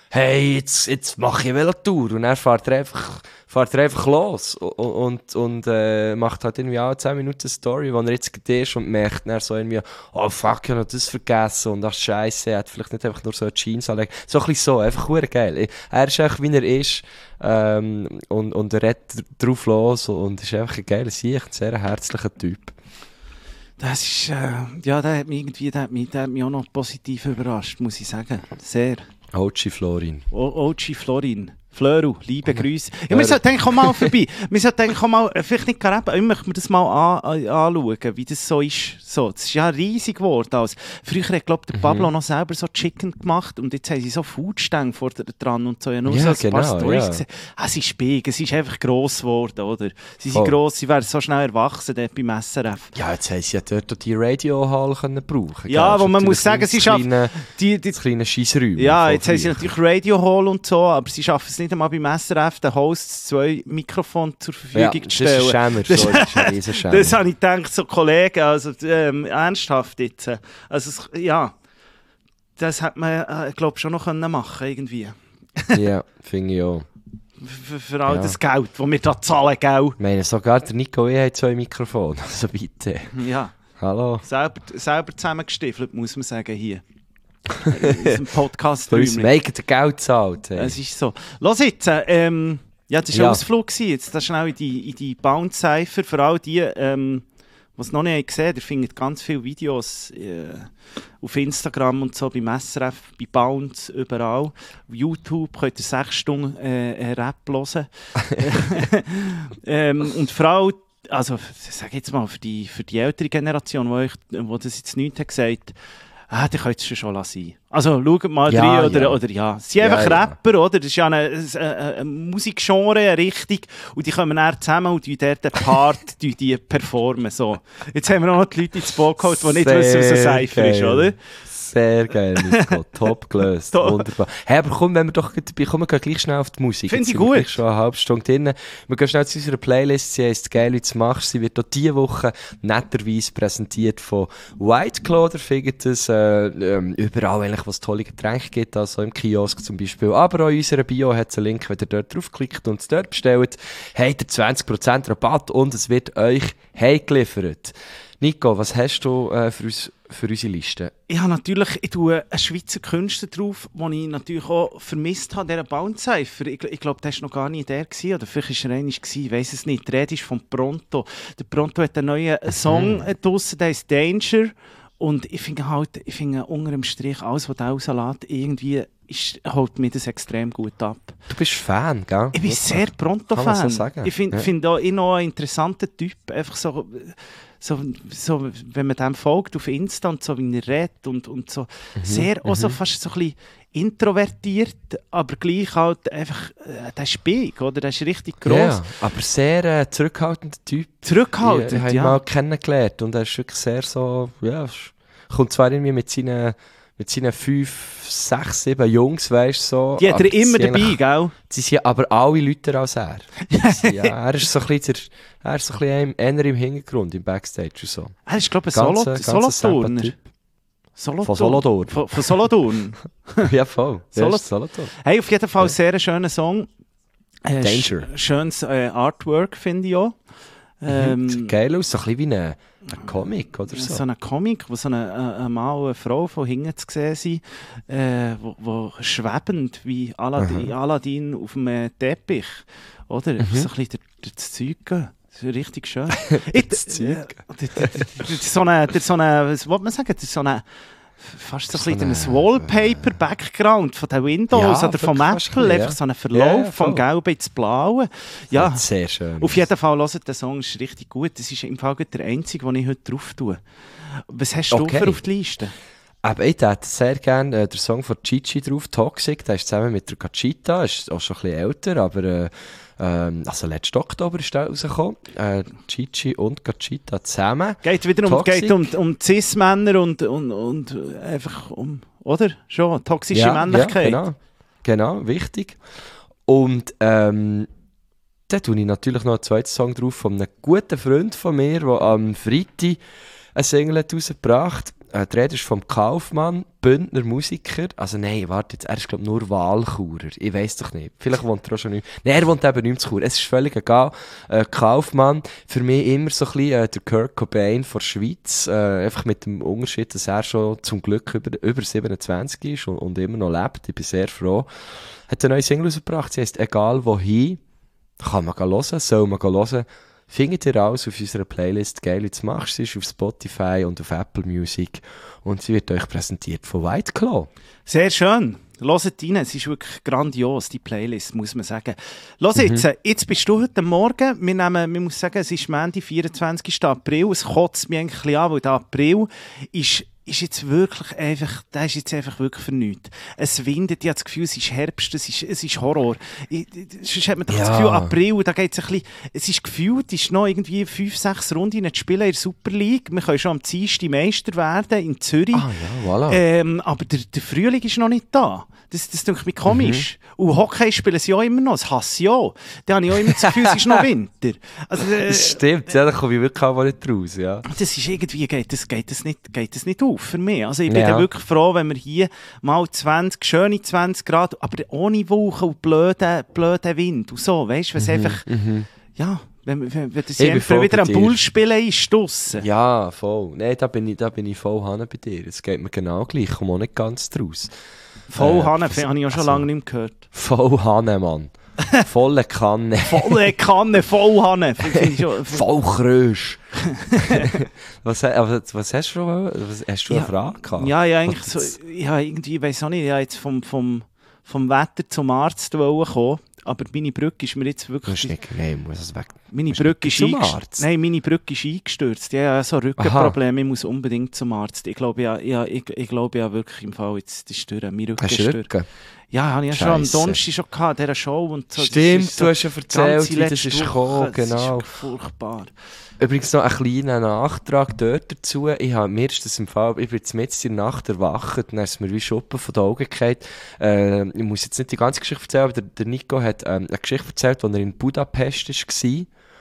hey, jetzt, jetzt mache ich Velotour. Und er fährt er einfach, fährt er einfach los und, und, und äh, macht halt irgendwie auch zehn Minuten eine Story, wo er jetzt gerade ist und merkt dann so irgendwie, oh fuck, ich habe noch das vergessen und ach Scheiße, er hat vielleicht nicht einfach nur so eine Jeans anlegen. So ein bisschen so, einfach verdammt geil. Er ist einfach, wie er ist, ähm, und, und er redet drauf los und ist einfach ein geiler Sieg, ein sehr herzlicher Typ. Das ist, äh, ja, der hat mich irgendwie, der hat mich, der hat mich auch noch positiv überrascht, muss ich sagen. Sehr. O G Florin. O G Florin. Flöru, liebe Grüße. Ja, wir sollten eigentlich auch mal vorbei. Wir sollten eigentlich auch mal, vielleicht nicht gerade, ich möchte mir das mal an, an, anschauen, wie das so ist. So, das ist ja riesig geworden. Also, früher hat, glaube ich, der Pablo mhm. noch selber so Chicken gemacht und jetzt haben sie so Foodstänge vor dran und so. Ja, nur ja, so ein genau, paar Stories ja. gesehen. Ah, es ist big, es ist einfach gross geworden, oder? Sie sind oh. gross, sie werden so schnell erwachsen dort beim S R F. Ja, jetzt haben sie ja dort die Radio Hall können brauchen. Ja, gell? wo man muss sagen, sie schaffen... Die, die, das kleine Scheissräume. Ja, jetzt haben sie natürlich Radio Hall und so, aber sie schaffen es nicht einmal beim S R F, den Hosts zwei Mikrofone zur Verfügung ja, zu stellen. Das ist ein Schämer, das, so, das ist ein riesen Schämer. Das habe ich gedacht, so Kollegen, also ähm, ernsthaft jetzt. Also es, ja, das hätte man, äh, glaube ich, schon noch können machen irgendwie. Ja, finde ich auch. Für, für all ja. das Geld, das wir da zahlen, gell? Ich meine, sogar der Nico E. hat zwei Mikrofone, also bitte. Ja. Hallo. Selber, selber zusammengestiefelt, muss man sagen, hier. In diesem podcast Für uns make der Geld zahlt. Hey. Es ist so. Los jetzt, ähm, ja, das war ja. ein Ausflug gewesen. Jetzt da schnell in die, in die Bounce-Cypher. Für all die, ähm, die es noch nicht gesehen haben, ihr findet ganz viele Videos äh, auf Instagram und so, beim S R F, bei Bounce, überall. Auf YouTube könnt ihr sechs Stunden äh, Rap hören. ähm, und vor allem, also, sag jetzt mal, für die, für die ältere Generation, die, euch, die das jetzt nicht hat gesagt, ah, die könnt es schon lassen. Also, schaut mal ja, rein, oder ja. oder ja. Sie sind ja, einfach ja. Rapper, oder? Das ist ja eine, eine, eine Musikgenre, eine Richtung. Und die kommen dann zusammen und die dort den Part die, die performen. So. Jetzt haben wir auch noch die Leute ins Boot geholt, die nicht wissen, was ein Cypher ist, oder? Sehr geil, Nico. Top gelöst. Wunderbar. Hey, aber komm, wenn wir doch dabei kommen, wir gehen gleich schnell auf die Musik. Finde ich gut. Wir gut. schon eine halbe Stunde drin. Wir gehen schnell zu unserer Playlist. Sie heisst «Geil, wie du machst». Sie wird auch diese Woche netterweise präsentiert von White Claw. Da findet es äh, äh, überall, eigentlich, wo es tolle Getränke gibt, also im Kiosk zum Beispiel. Aber auch in unserer Bio hat es einen Link, wenn ihr dort draufklickt und es dort bestellt, habt ihr zwanzig Prozent Rabatt und es wird euch heimgeliefert. Nico, was hast du äh, für, uns, für unsere Liste? Ich habe natürlich, ich tue einen Schweizer Künstler drauf, den ich natürlich auch vermisst habe, dieser Bounce-Cypher. Ich, ich glaube, der war noch gar nicht der gewesen, oder vielleicht war er einer gewesen, ich weiss es nicht. Die Rede ist von Pronto. Der Pronto hat einen neuen mhm. Song draussen, der ist «Danger». Und ich finde halt, ich finde unter dem Strich, alles, was der rauslässt, irgendwie ist, holt mir das extrem gut ab. Du bist Fan, gell? Ich bin Was sehr Pronto-Fan. So ich finde ja. find auch ihn noch einen interessanten Typ. Einfach so, so, so, wenn man dem folgt auf Insta und so, wie er redet und, und so. Mhm. Sehr, auch so fast so ein bisschen introvertiert, aber gleich halt einfach, äh, der ist big, oder? Der ist richtig gross. Ja, aber sehr äh, zurückhaltender Typ. Zurückhaltend, ich, ich habe ihn ja. mal kennengelernt und er ist wirklich sehr so, ja, kommt zwar irgendwie mit seinen, mit seinen fünf, sechs, sieben Jungs, weißt du, so. Die hat er immer dabei, gell? Sie sind aber alle Leute als er. sind, ja, er ist so ein bisschen, der, er ist so ein bisschen eher im Hintergrund, im Backstage und so. Er ist, glaube ich, ein Solo, Solothurner. Solothurn. Von Solothurn. Von, von Solothurn. Ja, voll. Solo- Ja, Solothurn. Hey, auf jeden Fall ja. sehr ein schöner Song. Äh, Danger. Sch- schönes äh, Artwork, finde ich auch. Ähm, Sieht geil aus, so ein bisschen wie ein, ein Comic oder so. So ein Comic, wo so eine, äh, ein Mann und eine Frau von hinten zu sehen sind, äh, wo, wo schwebend wie Aladdin, Aladdin auf dem äh, Teppich, oder? Mhm. So ein bisschen durch, durch das Zeug gehen. Das ist richtig schön. das Zeug. So eine, so eine, was will man sagen, das ist so eine, fast so, so ein bisschen ein Wallpaper-Background von den Windows ja, oder vom Apple, bisschen, einfach ja. so ein Verlauf ja, vom Gelben ins Blaue. Ja, sehr schön. Auf jeden Fall, hört, der Song ist richtig gut. Das ist im Fall der einzige, den ich heute drauf tue. Was hast okay. du für auf die Liste? Aber ich hätte sehr gerne äh, den Song von Chichi drauf, «Toxic». Der ist zusammen mit der Gachita, ist auch schon ein bisschen älter, aber äh, ähm, also letzten Oktober ist der rausgekommen. Äh, Chichi und Gachita zusammen. Geht wieder um, geht um, um Cis-Männer und, und, und einfach um, oder? Schon, toxische ja, Männlichkeit. Ja, genau, genau, wichtig. Und ähm, dann tue ich natürlich noch einen zweiten Song drauf von einem guten Freund von mir, der am Freitag eine Single rausgebracht hat. äh, die Rede ist vom Kaufmann, Bündner Musiker. Also nein, warte jetzt, er ist glaube nur Wahlchurer. Ich weiss doch nicht. Vielleicht wohnt er auch schon nicht. Nein, er wohnt eben nicht in Chur. Es ist völlig egal. Äh, Kaufmann, für mich immer so ein bisschen äh, der Kurt Cobain von der Schweiz. Äh, einfach mit dem Unterschied, dass er schon zum Glück über, über siebenundzwanzig ist und, und immer noch lebt. Ich bin sehr froh. Hat eine neue Single rausgebracht. Sie heisst «Egal wohin». Kann man hören, soll man hören. Findet ihr raus auf unserer Playlist «Geil, jetzt machst». Sie ist auf Spotify und auf Apple Music und sie wird euch präsentiert von White Claw. Sehr schön. Hört rein, es ist wirklich grandios, die Playlist, muss man sagen. Hör jetzt, mhm. jetzt bist du heute Morgen, wir nehmen, man muss sagen, es ist Montag, vierundzwanzigsten April, es kotzt mich eigentlich ein bisschen an, weil der April ist ist jetzt wirklich einfach, der ist jetzt einfach wirklich für nichts. Es windet, ich habe das Gefühl, es ist Herbst, es ist, es ist Horror. Ich, sonst hat man doch ja. das Gefühl, April, da geht es ein bisschen, es ist gefühlt, es ist noch irgendwie fünf, sechs Runden zu spielen in der Super League. Wir können schon am Dienstag Meister werden in Zürich. Ah ja, voilà. Ähm, aber der, der Frühling ist noch nicht da. Das, das denke ich mir komisch. Mhm. Und Hockey spielen sie ja immer noch, das hasse ich auch. Da habe ich auch immer das Gefühl, es ist noch Winter. Also, äh, das stimmt, ja, da komme ich wirklich auch nicht raus, ja. Das ist irgendwie, geht das, geht das, nicht, geht das nicht auf für mich. Also ich bin ja. dann wirklich froh, wenn wir hier mal zwanzig, schöne zwanzig Grad, aber ohne Wolken und blöden, blöden Wind und so, weißt du, was mhm. einfach, mhm. ja, wenn, wenn, wenn das einfach wieder ein Bull spielen ist, draussen. Ja, voll. Nein, da bin ich, da bin ich voll Hanne bei dir. Es geht mir genau gleich, ich komme auch nicht ganz draus. Voll äh, Hanne, habe ich ja schon also, lange nicht mehr gehört. Voll Hanne, Mann. Volle Kanne. Volle Kanne, voll Hanne. Voll Krösch. was, was, was hast du, was, hast du ja, eine Frage gehabt? Ja, ja, eigentlich so, ja, irgendwie, ich weiss auch nicht, ich wollte jetzt vom, vom, vom Wetter zum Arzt kommen, aber meine Brücke ist mir jetzt wirklich... Du nicht, nein, muss es weg. Meine Brücke ist, eingest- nein, meine Brücke ist eingestürzt. Ja, ja, so Rückenprobleme, ich muss unbedingt zum Arzt. Ich glaube ja, ja, ich, ich glaube ja wirklich im Fall, jetzt ist durch. Mein Rücken hast du Rücken? Ja, habe ich ja schon am Donnerstag schon gehabt, dieser Show und so. Stimmt, so du hast ja erzählt, wie das ist gekommen, genau. Das ist furchtbar. Übrigens noch ein kleiner Nachtrag dort dazu. Ich habe mir ist das im Fall, ich bin jetzt mitten in der Nacht erwacht, dann ist mir wie Schuppen von den Augen gefallen. Äh, ich muss jetzt nicht die ganze Geschichte erzählen, aber der, der Nico hat ähm, eine Geschichte erzählt, als er in Budapest war.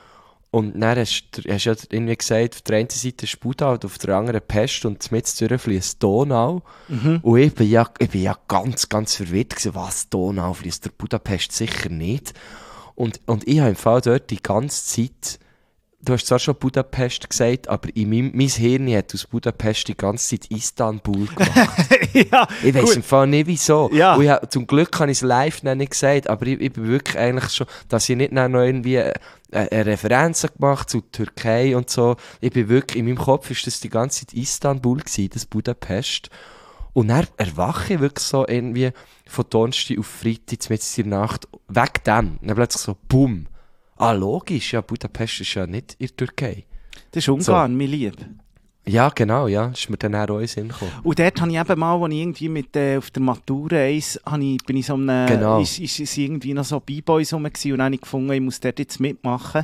Und dann hast du ja irgendwie gesagt, auf der einen Seite ist Buda und auf der anderen Pest und mit durch fließt Donau. Mhm. Und ich bin, ja, ich bin ja ganz, ganz verwirrt gewesen, was Donau fließt, der Budapest sicher nicht. Und, und ich habe im Fall dort die ganze Zeit, du hast zwar schon Budapest gesagt, aber in meinem, mein Hirn hat aus Budapest die ganze Zeit Istanbul gemacht. ja, ich weiss im Fall nicht wieso. Ja. Und ich hab, zum Glück habe ich es live nicht gesagt, aber ich, ich bin wirklich eigentlich schon, dass ich nicht noch irgendwie eine, eine Referenz gemacht zu Türkei und so. Ich bin wirklich, in meinem Kopf war das die ganze Zeit Istanbul gewesen, das Budapest. Und dann erwache ich wirklich so irgendwie von Donnerstag auf Freitag, mitten in der Nacht, wegen dem. Dann plötzlich so, bumm. Ah, logisch, ja, Budapest ist ja nicht in der Türkei. Das ist Ungarn, so. mein Lieb. Ja, genau, ja. Das ist mir dann auch in den Sinn gekommen. Und dort habe ich eben mal, als ich irgendwie mit, äh, auf der Matura eins, ich, bin ich so einem, genau. ist, ist, ist irgendwie noch so B-Boys rum gewesen, und dann habe ich gefunden, ich muss dort jetzt mitmachen.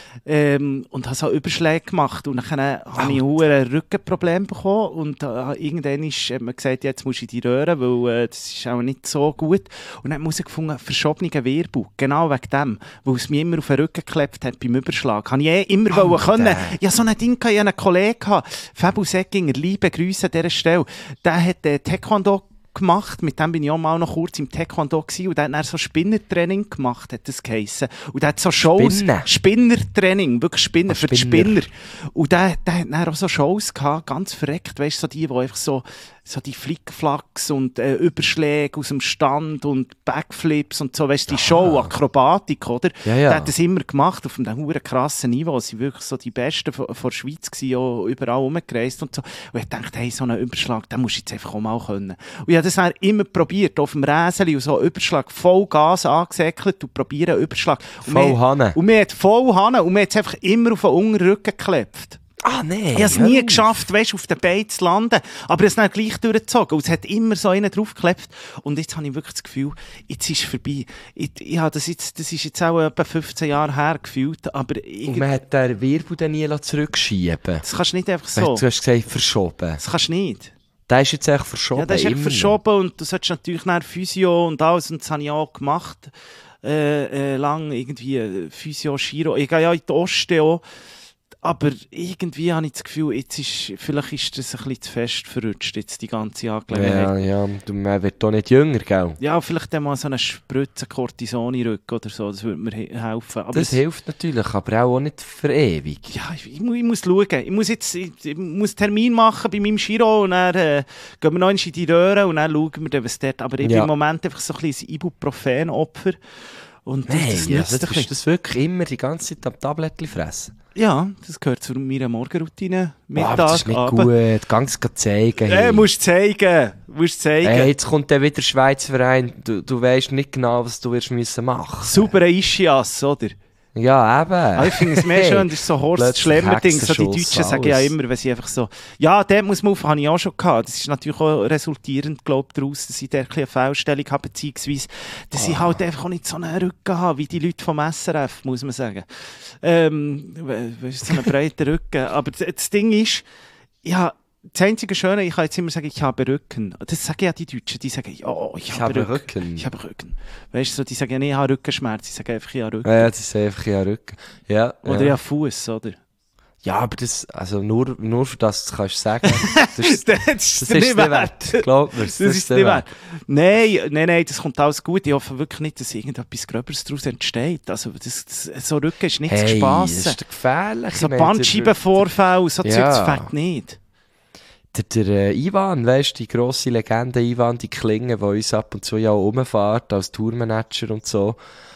Ähm, und habe so Überschläge gemacht. Und dann habe oh. ich ein Rückenproblem bekommen. Und äh, irgendwann ist, hat man gesagt, jetzt muss ich die röhren, weil äh, das ist auch nicht so gut. Und dann habe ich gefunden, verschobenen Wirbel. Genau wegen dem. Weil es mich immer auf den Rücken geklebt hat beim Überschlag. Habe ich eh immer oh, wollen können. Ja, so ein Ding, ich hatte einen Kollegen gehabt, Fabu Säckinger, liebe Grüße an dieser Stelle. Der hat äh, Taekwondo gemacht, mit dem bin ich auch mal noch kurz im Taekwondo gewesen, und der hat dann so Spinnertraining gemacht, hat das geheissen. Und der hat so Shows, Spinne. Spinnertraining, wirklich Spinner, Ach, für die Spinner. Und der, der hat dann auch so Shows gehabt, ganz verreckt, weißt du, so die, die einfach so, so die Flickflacks und äh, Überschläge aus dem Stand und Backflips und so, weißt du, die Show, Akrobatik, oder? Ja, ja. Der hat das immer gemacht, auf einem huere krassen Niveau. Sie waren wirklich so die Besten von, von der Schweiz gewesen, auch überall rumgereist und so. Und ich dachte, hey, so einen Überschlag, den musst du jetzt einfach auch mal können. Und ich habe das dann immer probiert, auf dem Räseli und so einen Überschlag voll Gas angesäckelt und probieren einen Überschlag. Und voll Hanne. Und mir hat voll Hanne und mir hat es einfach immer auf den Unterrücken geklebt. Ah, nee. Ich habe es nie geschafft, weißt, auf den Beinen zu landen. Aber ich habe es dann gleich durchgezogen. Und es hat immer so einen draufgeklebt. Und jetzt habe ich wirklich das Gefühl, jetzt ist es vorbei. Ich, ja, das, jetzt, das ist jetzt auch etwa fünfzehn Jahre her gefühlt. Aber ich, und man hat den Wirbel dann nie zurückschieben. Das kannst du nicht einfach so. Du hast gesagt, verschoben. Das kannst du nicht. Der ist jetzt echt verschoben. Ja, der ist echt verschoben. Und du solltest natürlich nach Physio und alles. Und das habe ich auch gemacht. Äh, äh, lang irgendwie Physio, Chiro. Ich gehe ja in die Osteo. Aber irgendwie habe ich das Gefühl, jetzt ist, vielleicht ist das ein bisschen zu fest verrutscht, jetzt die ganze Angelegenheit. Ja, ja, du, man wird doch nicht jünger, gell? Ja, vielleicht dann mal so eine Spritze Cortison in den Rücken oder so, das würde mir he- helfen. Aber das es, hilft natürlich, aber auch nicht für ewig. ja, ich, ich, mu- ich muss schauen. Ich muss jetzt ich, ich muss einen Termin machen bei meinem Chiro und dann äh, gehen wir noch in die Röhre und dann schauen wir dann, was dort... Aber ich bin Ja. im Moment einfach so ein bisschen ein Ibuprofen-Opfer. Und das, Nein, das also, nützt du ein bist bisschen. das wirklich immer die ganze Zeit am Tablettchen fressen. Ja, das gehört zu meiner Morgenroutine. Oh, Mittag, aber das ist nicht Abend. gut, ganz zeigen. Äh, musst zeigen. Musst zeigen. Hey, jetzt kommt dann wieder der Schweizer Verein, du, du weisst nicht genau, was du wirst müssen machen. Sauberer Ischias, oder? Ja, eben. Ah, ich finde es mehr Hey, schön, das ist so Horst plötzlich Schlemmer-Ding. So die Hexenschuss, Deutschen sagen ja alles. immer, wenn sie einfach so... Ja, dort muss man aufhören, habe ich auch schon gehabt. Das ist natürlich auch resultierend, glaube ich, daraus, dass ich dort ein bisschen eine Fehlstellung habe, beziehungsweise, dass ich halt einfach auch nicht so einen Rücken habe, wie die Leute vom S R F, muss man sagen. Ähm, w- so einen breiten Rücken. Aber das, das Ding ist, ja, das einzige Schöne, ich kann jetzt immer sagen, ich habe Rücken. Das sagen ja die Deutschen, die sagen, ja, ich, Ich habe habe Rücken. Rücken. Ich habe Rücken. Weißt du, so, die sagen ja nicht, ich habe Rückenschmerz, sie sagen einfach, ich habe Rücken. Ja, das ist einfach ja Rücken. Ja, Oder ja. ja Fuß, oder? Ja, aber das, also nur, nur für das kannst du sagen. Das ist, das das ist ist nicht wert. Glaub mir, das, Das ist nicht wert. Nein, nein, nein, das kommt alles gut. Ich hoffe wirklich nicht, dass irgendetwas Gröberes daraus entsteht. Also, das, das, so Rücken ist nicht zu Hey, das spassen. ist gefährlich. So Ich meine, der- Bandscheibenvorfälle, so Ja. Zeug, das fängt nicht. Der, der äh, Ivan, weißt du, die grosse Legende Ivan, die Klinge, die uns ab und zu ja auch rumfährt, als Tourmanager und so,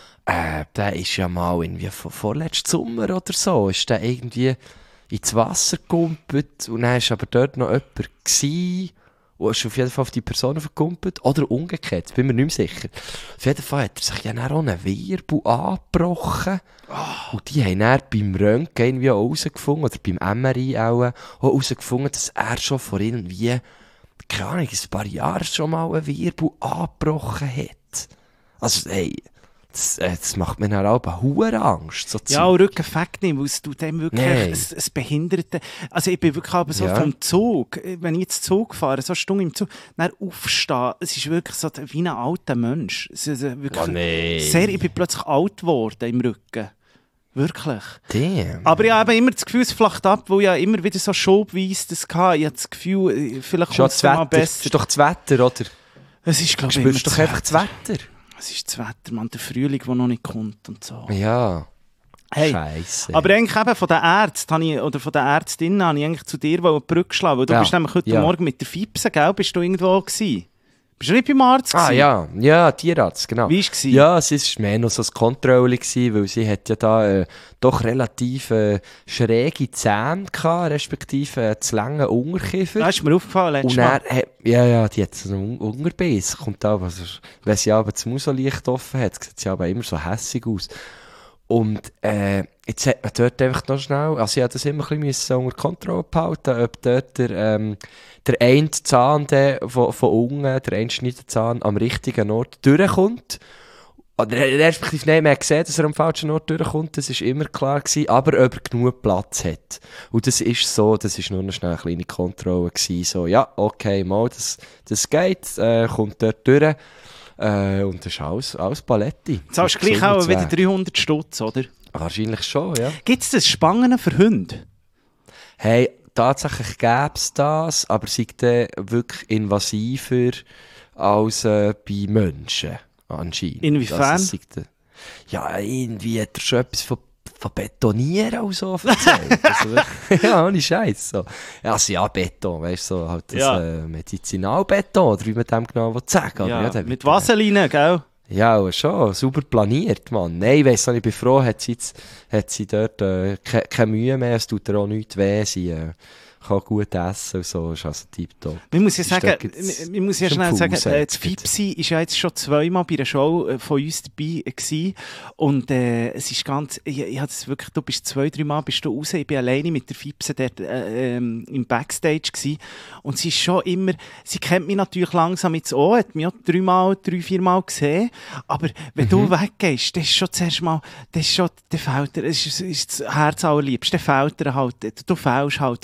äh, der ist ja mal irgendwie vor, vorletzten Sommer oder so, ist der irgendwie ins Wasser gekumpelt und dann war aber dort noch jemand gewesen, und ist auf jeden Fall auf die Person verkumpelt, oder umgekehrt, bin mir nicht mehr sicher. Auf jeden Fall hat er sich ja dann auch einen Wirbel angebrochen. Oh. Und die haben dann beim Röntgen irgendwie auch herausgefunden, oder beim M R I auch, auch herausgefunden, dass er schon vor irgendwie, keine Ahnung, ein paar Jahren schon mal einen Wirbel angebrochen hat. Also, hey, das, äh, das macht mir dann auch eine hohe Angst. So Ja, auch Rücken fängt nicht, weil es tut dem wirklich Nein. ein, ein Behinderte... Also ich bin wirklich aber so Ja. vom Zug, wenn ich jetzt Zug fahre, so eine Stunde im Zug, dann aufstehen, es ist wirklich so wie ein alter Mensch. Es ist wirklich Oh, nee. sehr, ich bin plötzlich alt geworden im Rücken. Wirklich. Damn. Aber ich habe immer das Gefühl, es flacht ab, weil ich ja immer wieder so schubweise das hatte. Ich habe das Gefühl, vielleicht Schon kommt es das dann mal Wetter. Das besser. ist doch das Wetter, oder? Es ist, glaube Du ich, immer spürst doch einfach das Wetter. Es ist das Wetter, man, der Frühling, der noch nicht kommt und so. Ja. Hey, Scheisse. aber eigentlich eben von den Ärzten habe ich, oder von den Ärztinnen habe ich eigentlich zu dir eine Brücke geschlagen, weil du Ja, bist nämlich heute ja. Morgen mit der Fipse, gell? Bist du irgendwo gewesen? Bist du nicht beim Arzt Ah gewesen? ja, ja, Tierarzt, genau. Wie war es? Ja, es war mehr noch so ein Kontrolle, gewesen, weil sie hat ja da äh, doch relativ äh, schräge Zähne gehabt, respektive äh, zu langen Unterkiefer. Das ist mir aufgefallen letztes Und Mal. er, hat- ja, ja, die hat so einen Un- Unterbiss. Kommt auch, also, wenn sie aber das Maus so leicht offen hat, sieht sie aber immer so hässig aus. Und äh, jetzt hat man dort einfach noch schnell, also ich musste das immer ein bisschen unter Kontrolle behalten, ob dort der, ähm, der eine Zahn der, von, von unten, der Einschneidenzahn am richtigen Ort durchkommt. Oder respektive, nein, man hat gesehen, dass er am falschen Ort durchkommt, das war immer klar gewesen, aber ob er genug Platz hat. Und das ist so, das war nur noch schnell eine kleine Kontrolle gewesen, so, ja, okay, mal, das, das geht, äh, kommt dort durch. Äh, und das ist alles, alles Paletti. Jetzt hast du gleich auch wieder dreihundert Stutz, oder? Wahrscheinlich schon, ja. Gibt es das Spangen für Hunde? Hey, tatsächlich gäbe es das, aber sei dann wirklich invasiver als äh, bei Menschen anscheinend. Inwiefern? Also, sei dann- ja, irgendwie hat er schon etwas von, von Betonieren und so erzählt. Also, wirklich- ja, ohne Scheiß. So. Ja, also ja, Beton, weißt du, so, halt das Ja. äh, Medizinalbeton, oder wie man dem genau will sagen. Ja, Aber, ja, der mit wird- Vaseline, gell? Ja, aber schon, super planiert, Mann. Nein, ich weiss noch, ich bin froh, hat sie, jetzt, hat sie dort äh, keine ke Mühe mehr, es tut ihr auch nichts weh, sie äh, kann gut essen und so, ist also tiptop. Ich muss ja Sie sagen, steckt jetzt- ich muss ja ist am schnell sagen, Fuß, äh, jetzt die Fipsi ist ja jetzt schon zweimal bei einer Show äh, von uns dabei gewesen. Und äh, es ist ganz, ich, ich hatte es wirklich, du bist zwei, drei Mal bist du raus, ich bin alleine mit der Fipse dort äh, ähm, im Backstage gewesen. Und sie ist schon immer, sie kennt mich natürlich langsam jetzt auch, hat mich auch dreimal, drei, vier Mal gesehen. Aber wenn Mhm. du weggehst, das ist schon zuerst mal, das ist schon, der fehlt dir, es ist, ist das Herz allerliebst, der fehlt dir halt, du fällst halt gerade. Es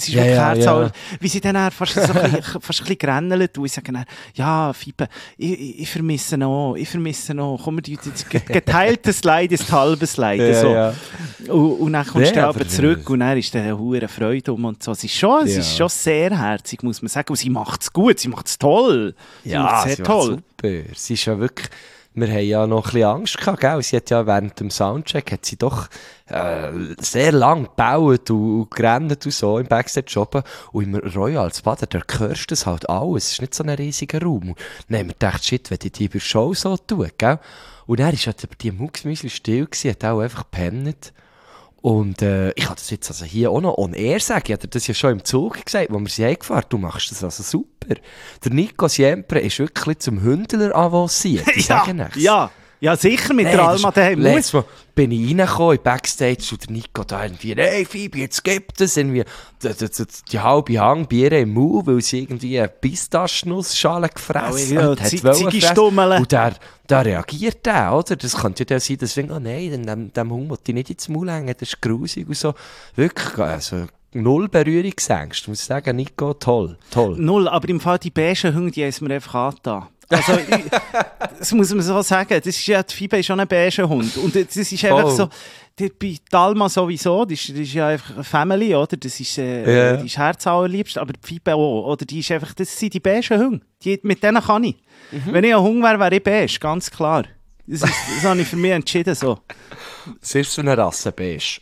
ist ja, wirklich ja, Herzauer. Ja. Wie sie dann auch fast, so ein bisschen, fast ein bisschen gränneln und ich sage dann, ja, Fibe, ich, ich, ich vermisse noch, ich vermisse noch. Komm, die, die, geteiltes Leid ist halbes Leid. Ja, so. ja. Und, und dann kommst Ja, du aber aber zurück und dann ist dann eine hohe Freude um und so. Es ist schon, es Ja. ist schon sehr herzig, muss man sagen. Und sie macht es gut, sie macht es toll. Sie Ja, macht es sehr sie toll. macht super. Sie ist ja wirklich... Wir haben ja noch ein bisschen Angst gehabt, gell? Sie hat ja während dem Soundcheck hat sie doch äh, sehr lang gebaut und, und gerannt und so im Backstage-Job. Und im Royal Baden, da hörst du das halt alles. Es ist nicht so ein riesiger Raum. Und dann haben wir gedacht, shit, wenn die die bei der Show so tun, gell? Und dann war halt die Mucksmüsli still gewesen, hat auch einfach gepennt. Und äh, ich kann das jetzt also hier auch noch on air sagen. Ich hatte das ja schon im Zug gesagt, wo wir sie heimgefahren. Du machst das also super. Der Nico Siempre ist wirklich zum Hündler avanciert. Ich Ja, sage nichts. ja, ja, sicher mit Nee, der das Alma ist- daheim. Letztes Mal bin ich reingekommen in Backstage und der Nico da irgendwie, hey Phoebe, jetzt gibt es irgendwie die, die, die, die halbe Hangbiere im Mund, weil sie irgendwie eine Pistaschnussschale gefressen Oh, ja, hat. hat Zi- wollen Zigistummele. fressen. Und der, der reagiert der, oder? Das könnte ja sein, dass wir, oh nein, dem, dem Hund will ich nicht ins Maul hängen, das ist grusig und so. Wirklich, also null Berührungsängste, muss ich sagen, Nico, toll, toll. Null, aber im Fall die beigen Hunde, die haben es mir einfach angetan. Also, ich, das muss man so sagen. Das ist ja, die Fibe ist schon ein beiger Hund. Und das ist einfach Voll. so, die, bei Dalma sowieso, das ist, das ist ja einfach eine Family, oder? Das ist, äh, Ja. die ist herzallerliebst, aber die Fibe auch, oder? Die ist einfach, das sind die beigen Hunde. Die, mit denen kann ich. Mhm. Wenn ich ein Hund wäre, wäre ich beige, ganz klar. Das, ist, das habe ich für mich entschieden so. Das ist so eine Rasse, beige.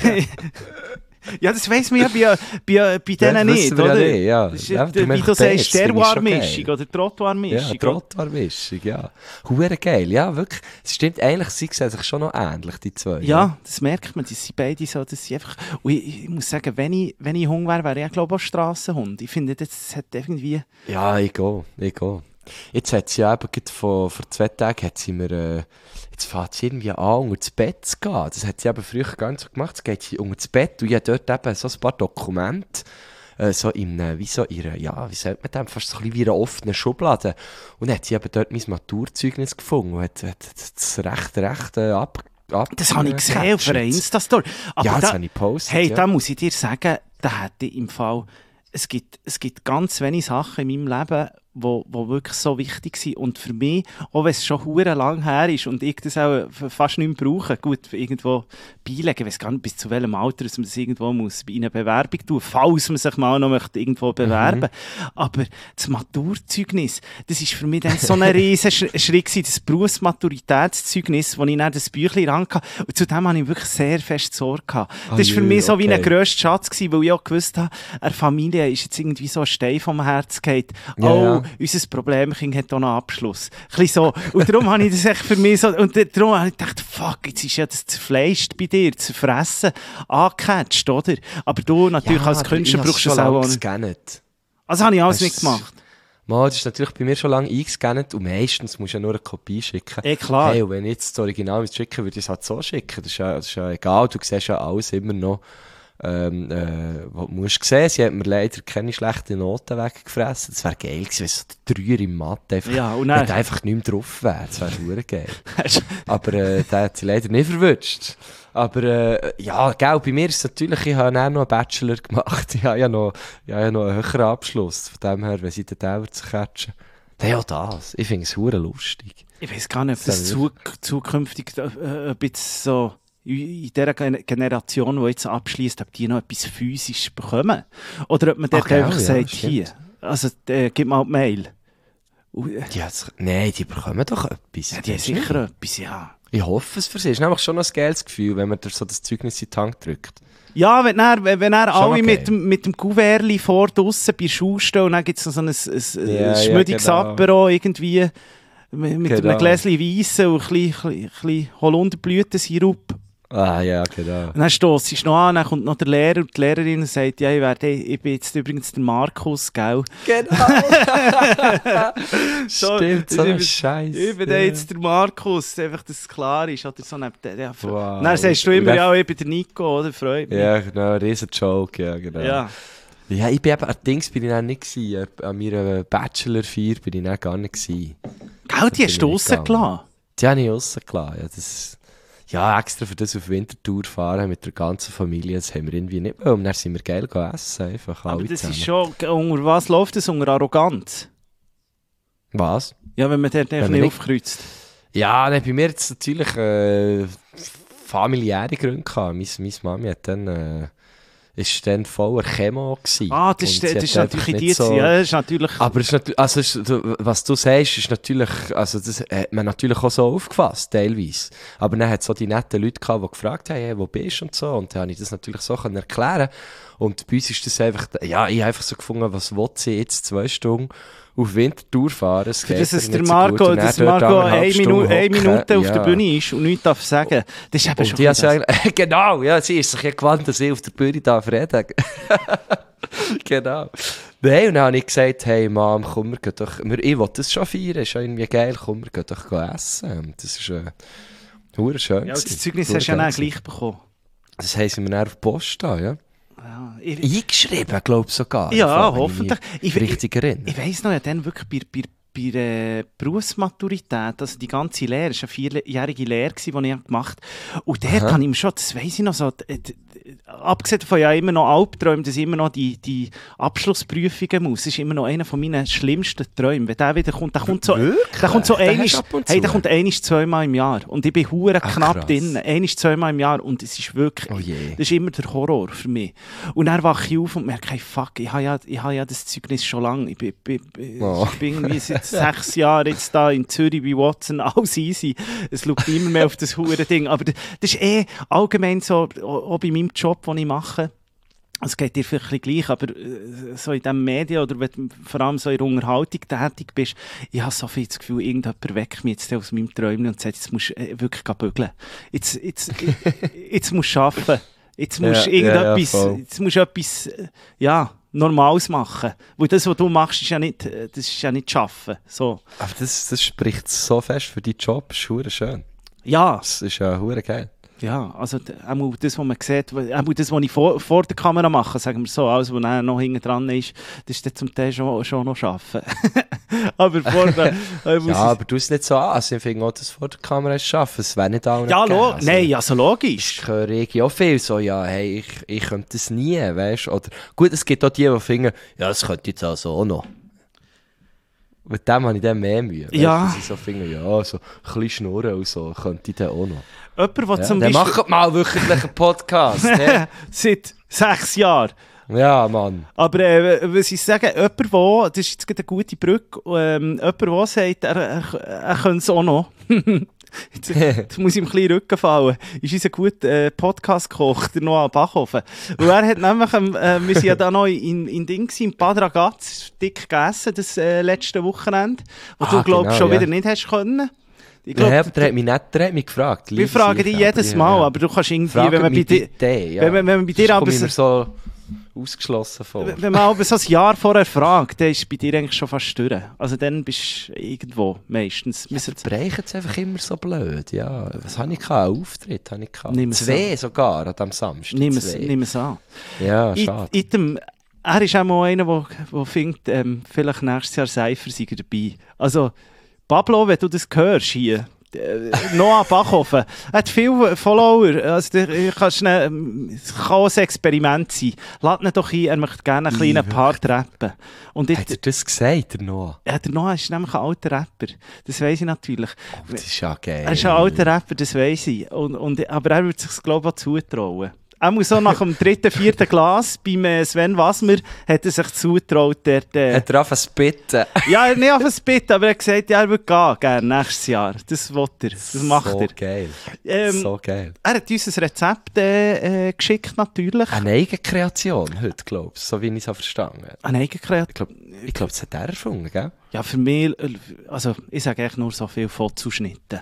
Ja, das weiss man ja bei, bei, bei Ja, denen das nicht, wissen wir ja oder? nicht, ja. Das ist Ja, ja, du wie machst du sagst, beides, finde ich schon Terroir-Mischung geil. oder Trottoir-Mischung. Ja, Trottoir-Mischung, ja. Hure geil, ja, wirklich. Es stimmt, eigentlich sie sehen sich schon noch ähnlich, die zwei. Ja, das merkt man, die sind beide so, dass sie einfach... Und ich, ich muss sagen, wenn ich, wenn ich Hund wäre, wäre ich glaube ich auch Strassenhund. Ich finde, das hat irgendwie... Ja, ich gehe, ich gehe. Jetzt hat sie ja eben gerade vor, vor zwei Tagen hat sie mir, äh, jetzt fängt sie irgendwie an, unter das Bett zu gehen. Das hat sie eben früher gar nicht so gemacht. Jetzt geht sie unter das Bett und ich habe dort eben so ein paar Dokumente, äh, so in, äh, wie so ihre, ja, wie sagt man das, fast so ein bisschen wie eine offene Schublade. Und dann hat sie eben dort mein Maturzeugnis gefunden und hat, hat das recht, recht äh, ab, ab... Das habe ich gesehen auf einer Insta-Story. Aber Ja, das da, habe ich gepostet, Hey, ja. da muss ich dir sagen, da hätte ich im Fall... Es gibt, es gibt ganz wenige Sachen in meinem Leben, wo, wo wirklich so wichtig sind. Und für mich, auch wenn es schon hure lang her ist und ich das auch fast nicht mehr brauche, gut, irgendwo beilegen, ich weiss gar nicht, bis zu welchem Alter dass man das irgendwo muss in eine Bewerbung tun, falls man sich mal noch möchte irgendwo bewerben. Mhm. Aber das Maturzeugnis, das ist für mich dann so ein riesen Schritt gewesen, das Berufsmaturitätszeugnis, wo ich dann das Büchlein rangehabt habe. Und zu dem habe ich wirklich sehr fest Sorge gehabt. Das war Oh, für mich so okay. wie ein grösster Schatz gewesen, weil ich auch gewusst habe, eine Familie ist jetzt irgendwie so ein Stein vom Herz gefallen. Ja, Oh, ja. unser Problemkind hat auch noch einen Abschluss. Ein bisschen so. Und darum habe ich das echt für mich so, und darum habe ich gedacht, fuck, jetzt ist ja das zerfleischt bei dir, zerfressen, angecatcht, oder? Aber du natürlich Ja, als aber Künstler ich brauchst du habe das schon auch lange nicht. gescannt. Also habe ich alles Das nicht ist- gemacht. Mal, das ist natürlich bei mir schon lange eingescannt und meistens musst du ja nur eine Kopie schicken. Eh, klar. Hey, und wenn ich jetzt das Original schicken würde, ich es halt so schicken. Das ist, ja, das ist ja egal, du siehst ja alles immer noch. Ähm, äh, was du musst sehen, sie hat mir leider keine schlechten Noten weggefressen. Das wäre geil gewesen, wenn so der Dreier im Mathe einfach, Ja, und wenn dann- der einfach nicht mehr drauf wäre. Das wäre verdammt geil. Aber äh, der hat sie leider nicht verwünscht. Aber äh, ja, gell, bei mir ist es natürlich, ich habe dann auch noch einen Bachelor gemacht. Ich habe ja noch, ich habe ja noch einen höheren Abschluss. Von dem her, wenn sie den Tower zu catchen. Dann ja das. Ich finde es verdammt lustig. Ich weiß gar nicht, ob Das das ist zu, zukünftig äh, ein bisschen so in dieser Gen- Generation, die jetzt abschließt, ob die noch etwas physisch bekommen. Oder ob man dort Ach, gell, einfach ja, sagt, stimmt. hier, also äh, gib mal die Mail. Und, äh, Die hat's- Nein, die bekommen doch etwas. ja, die haben sicher etwas, ja. Ich hoffe es für sie. Es ist nämlich schon noch ein geiles Gefühl, wenn man dir so das Zeugnis in die Hand drückt. Ja, wenn er, wenn wenn er Schon alle okay. mit, dem- mit dem Kuvertli vor draussen bei der Schule stehen und dann gibt es noch so ein, ein, Ja, ein ja, schmüdiges genau. Apero irgendwie mit, mit Genau. einem Gläschen Weissen und ein bisschen, ein bisschen Holunderblütensirup. Ah, ja, genau. Und dann stoßt sie noch an, dann kommt noch der Lehrer und die Lehrerin und sagt, ja, ich, werde, ich bin jetzt übrigens der Markus, gell? Genau. So, Stimmt, so ein ich- Scheiß. Ich bin der jetzt der Markus, einfach, dass es klar ist. Oder so neben der, ja. Wow. Und dann sagst du Und immer, dann- ja, ich bin der Nico, oder? Freut mich. Ja, genau, ein riesen Joke, ja, genau. Ja. Ja, ich bin eben, an Dings bin ich dann nicht gewesen. An meiner Bachelor-Feier bin ich dann gar nicht gewesen. Gell, die hast du bin ich rausgelassen. Die habe ich rausgelassen, ja, das... Ja, extra für das auf Wintertour fahren mit der ganzen Familie, das haben wir irgendwie nicht mehr. Und dann sind wir geil essen, einfach Aber alle das zusammen. ist schon, unter was läuft das? Unter Arroganz? Was? Ja, wenn man dort einfach nicht aufkreuzt. Ja, nein, bei mir jetzt natürlich äh, familiäre Gründe gehabt. Meine, meine Mami hat dann... Äh, ist dann voller Chemo gewesen. Ah, das ist, das ist natürlich in dir so, ja, das ist natürlich... Aber es ist natürlich, also ist, was du sagst, ist natürlich, also das hat man natürlich auch so aufgefasst, teilweise. Aber dann hat es so die netten Leute gehabt, die gefragt haben, hey, wo bist du und so. Und dann habe ich das natürlich so können erklären. Und bei uns ist das einfach, ja, ich habe einfach so gefunden, was will sie jetzt zwei Stunden auf Wintertour fahren. Es das ist der Marco, so dass Marco eine Minute, eine Minute auf ja. der Bühne ist und nichts darf sagen. Das ist eben und schon die sagen, genau, ja, sie ist sich ja gewandt, dass ich auf der Bühne darf reden. Genau. Nein, und dann habe ich gesagt, hey Mom, komm, wir gehen doch, wir, ich will das schon feiern, ist ja irgendwie geil, komm, wir gehen doch essen. Das ist äh, verdammt schön. Ja, das Zeugnis hast du ja dann gleich bekommen. Das haben sie mir dann auf die Post da, ja. Ja, ich, eingeschrieben, glaube ich sogar. Ja, Fall, hoffentlich. Ich, ich, richtig erinnere. Ich weiss noch, ja, dann wirklich bei, bei, bei der Berufsmaturität, also die ganze Lehre, es war eine vierjährige Lehre, die ich gemacht habe. Und dort habe ich mir schon, das weiss ich noch so, die, die, abgesehen davon ja immer noch Albträume, dass ich immer noch die, die Abschlussprüfungen muss. Das ist immer noch einer von meinen schlimmsten Träumen. Wenn der wieder kommt, der kommt so, der kommt so einisch, hey, der kommt einisch zweimal im Jahr. Und ich bin hure knapp krass. drin. Einisch zweimal im Jahr. Und es ist wirklich, oh das ist immer der Horror für mich. Und dann wache ich auf und merke, hey, fuck, ich habe ja, ich habe ja das Zeugnis schon lange. Ich bin, bin, oh. ich bin irgendwie seit sechs Jahren jetzt da in Zürich bei Watson, alles easy. Es schaut immer mehr auf das hure Ding. Aber das ist eh allgemein so, auch bei meinem Job, den ich mache. Es geht dir vielleicht ein bisschen gleich, aber so in diesen Medien oder wenn du vor allem so in der Unterhaltung tätig bist, ich habe so viel das Gefühl, irgendjemand weckt mich jetzt aus meinem Träumchen und sagt, jetzt musst du wirklich bügeln. Jetzt, jetzt, jetzt musst du arbeiten. Jetzt musst du ja, irgendetwas, ja, ja, jetzt musst du etwas, ja, Normales machen. Weil das, was du machst, ist ja nicht, das ist ja nicht Arbeiten. So. Aber das, das spricht so fest für deinen Job, das ist verdammt schön. Ja. Das ist ja verdammt geil. Ja, also auch das, was man sieht, auch das, was ich vor, vor der Kamera mache, sagen wir so, alles, was dann noch hinten dran ist, das ist dann zum Teil schon, schon noch arbeiten. aber vor der... ja, aber du es nicht so an, also ich finde auch, dass vor der Kamera ist arbeiten, es wäre nicht auch Ja, lo- also, nein, also logisch. Ich höre ich auch viel so, ja, hey, ich, ich könnte das nie, weißt du, oder gut, es gibt auch die, die finden, ja, das könnte jetzt also auch noch. Mit dem habe ich dann mehr Mühe. Ja. Weißt, dass ich so finde, ja, so ein bisschen schnurren und so, könnte ich dann auch noch. Jemand, der ja, zum Beispiel... Dann macht mal wirklich einen Podcast. Seit sechs Jahren. Ja, Mann. Aber äh, was ich sage, jemand, der, das ist jetzt gerade eine gute Brücke, ähm, jemand, der sagt, er, er, er könnte es auch noch. Jetzt, jetzt muss ich ihm ein bisschen Rücken fallen. Ist unser guter äh, Podcast-Koch, der Noah Bachhofen. Und er hat nämlich, äh, wir waren ja da noch in, in Ding, in Bad Ragaz, dick gegessen, das äh, letzte Wochenende, wo ah, du, glaube ich, genau, schon ja. wieder nicht hast können. Ich glaub, ja, aber der hat mich nicht der hat mich gefragt. Wir fragen dich jedes aber, Mal, ja. aber du kannst irgendwie, Fragen wenn man bei dir... Ja. Wenn, wenn man bei dir aber so, so ausgeschlossen vor. Wenn man aber so ein Jahr vorher fragt, dann ist bei dir eigentlich schon fast durch. Also dann bist du irgendwo meistens. Ja, brechen es einfach immer so blöd, ja. Was habe ich gehabt? Einen Auftritt habe ich gehabt. Nimm Zwei an. sogar an diesem Samstag. Nimm es, nimm es an. Ja, schade. In, in dem, er ist auch mal einer, der findet, ähm, vielleicht nächstes Jahr Cypher sei dabei. Also, Pablo, wenn du das hörst hier, Noah Bachhofen, er hat viele Follower, also ich kann schnell, es kann auch ein Experiment sein. Lass ihn doch ein, er möchte gerne einen kleinen Part rappen. Und ich, hat er das gesagt, der Noah? Ja, der Noah ist nämlich ein alter Rapper, das weiss ich natürlich. Oh, das ist ja geil. Er ist ein alter Rapper, das weiss ich, und, und, aber er würde sich glaube ich auch zutrauen. Er muss so nach dem dritten, vierten Glas beim Sven Wassmer hat er sich zutraut. Der, der hat er angefangen zu bitten? Ja, nicht angefangen zu bitten, aber er hat gesagt, ja, er würde gehen, gerne nächstes Jahr. Das will er, das macht so er. Geil. Ähm, so geil. Er hat uns ein Rezept äh, geschickt, natürlich. Eine Eigenkreation heute, glaube ich, so wie ich es habe verstanden. Eine Eigenkreation? Ich glaube, ich glaub, das hat er erfunden, gell? Ja, für mich, also ich sage eigentlich nur so viel von zuschnitten.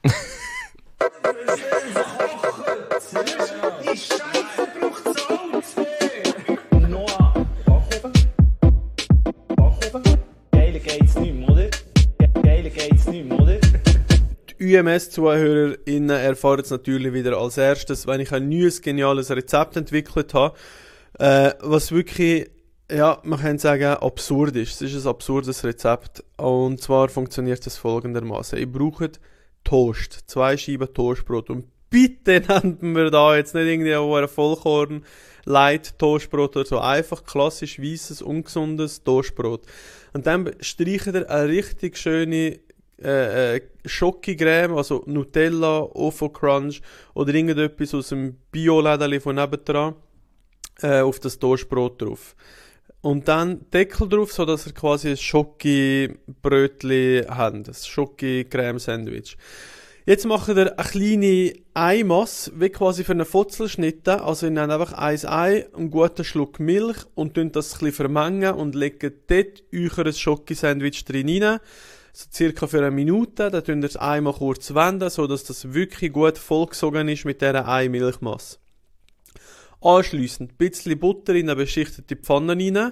U M S-ZuhörerInnen erfahren es natürlich wieder als erstes, wenn ich ein neues, geniales Rezept entwickelt habe, äh, was wirklich, ja, man kann sagen, absurd ist. Es ist ein absurdes Rezept. Und zwar funktioniert es folgendermaßen. Ihr braucht Toast, zwei Scheiben Toastbrot. Und bitte nennen wir da jetzt nicht irgendwie ein Vollkorn Light Toastbrot oder so. Einfach klassisch weißes, ungesundes Toastbrot. Und dann streicht ihr eine richtig schöne äh, äh, Schokocreme, also Nutella, Ofo Crunch oder irgendetwas aus dem Bio-Lädeli von nebendran äh, auf das Toastbrot drauf. Und dann Deckel drauf, sodass ihr quasi ein Schoki-Brötli habt, ein Schoki-Creme-Sandwich. Jetzt macht ihr eine kleine Eimasse, wie quasi für einen Fotzel geschnitten. Also ihr nehmt einfach ein Ei, einen guten Schluck Milch und tun das ein bisschen vermengen und legt dort euer Schoki-Sandwich drin rein. So circa für eine Minute. Dann tun ihr das Ei mal kurz wenden, sodass das wirklich gut vollgesogen ist mit dieser Ei-Milchmasse. Anschliessend ein bisschen Butter in eine beschichtete Pfanne rein.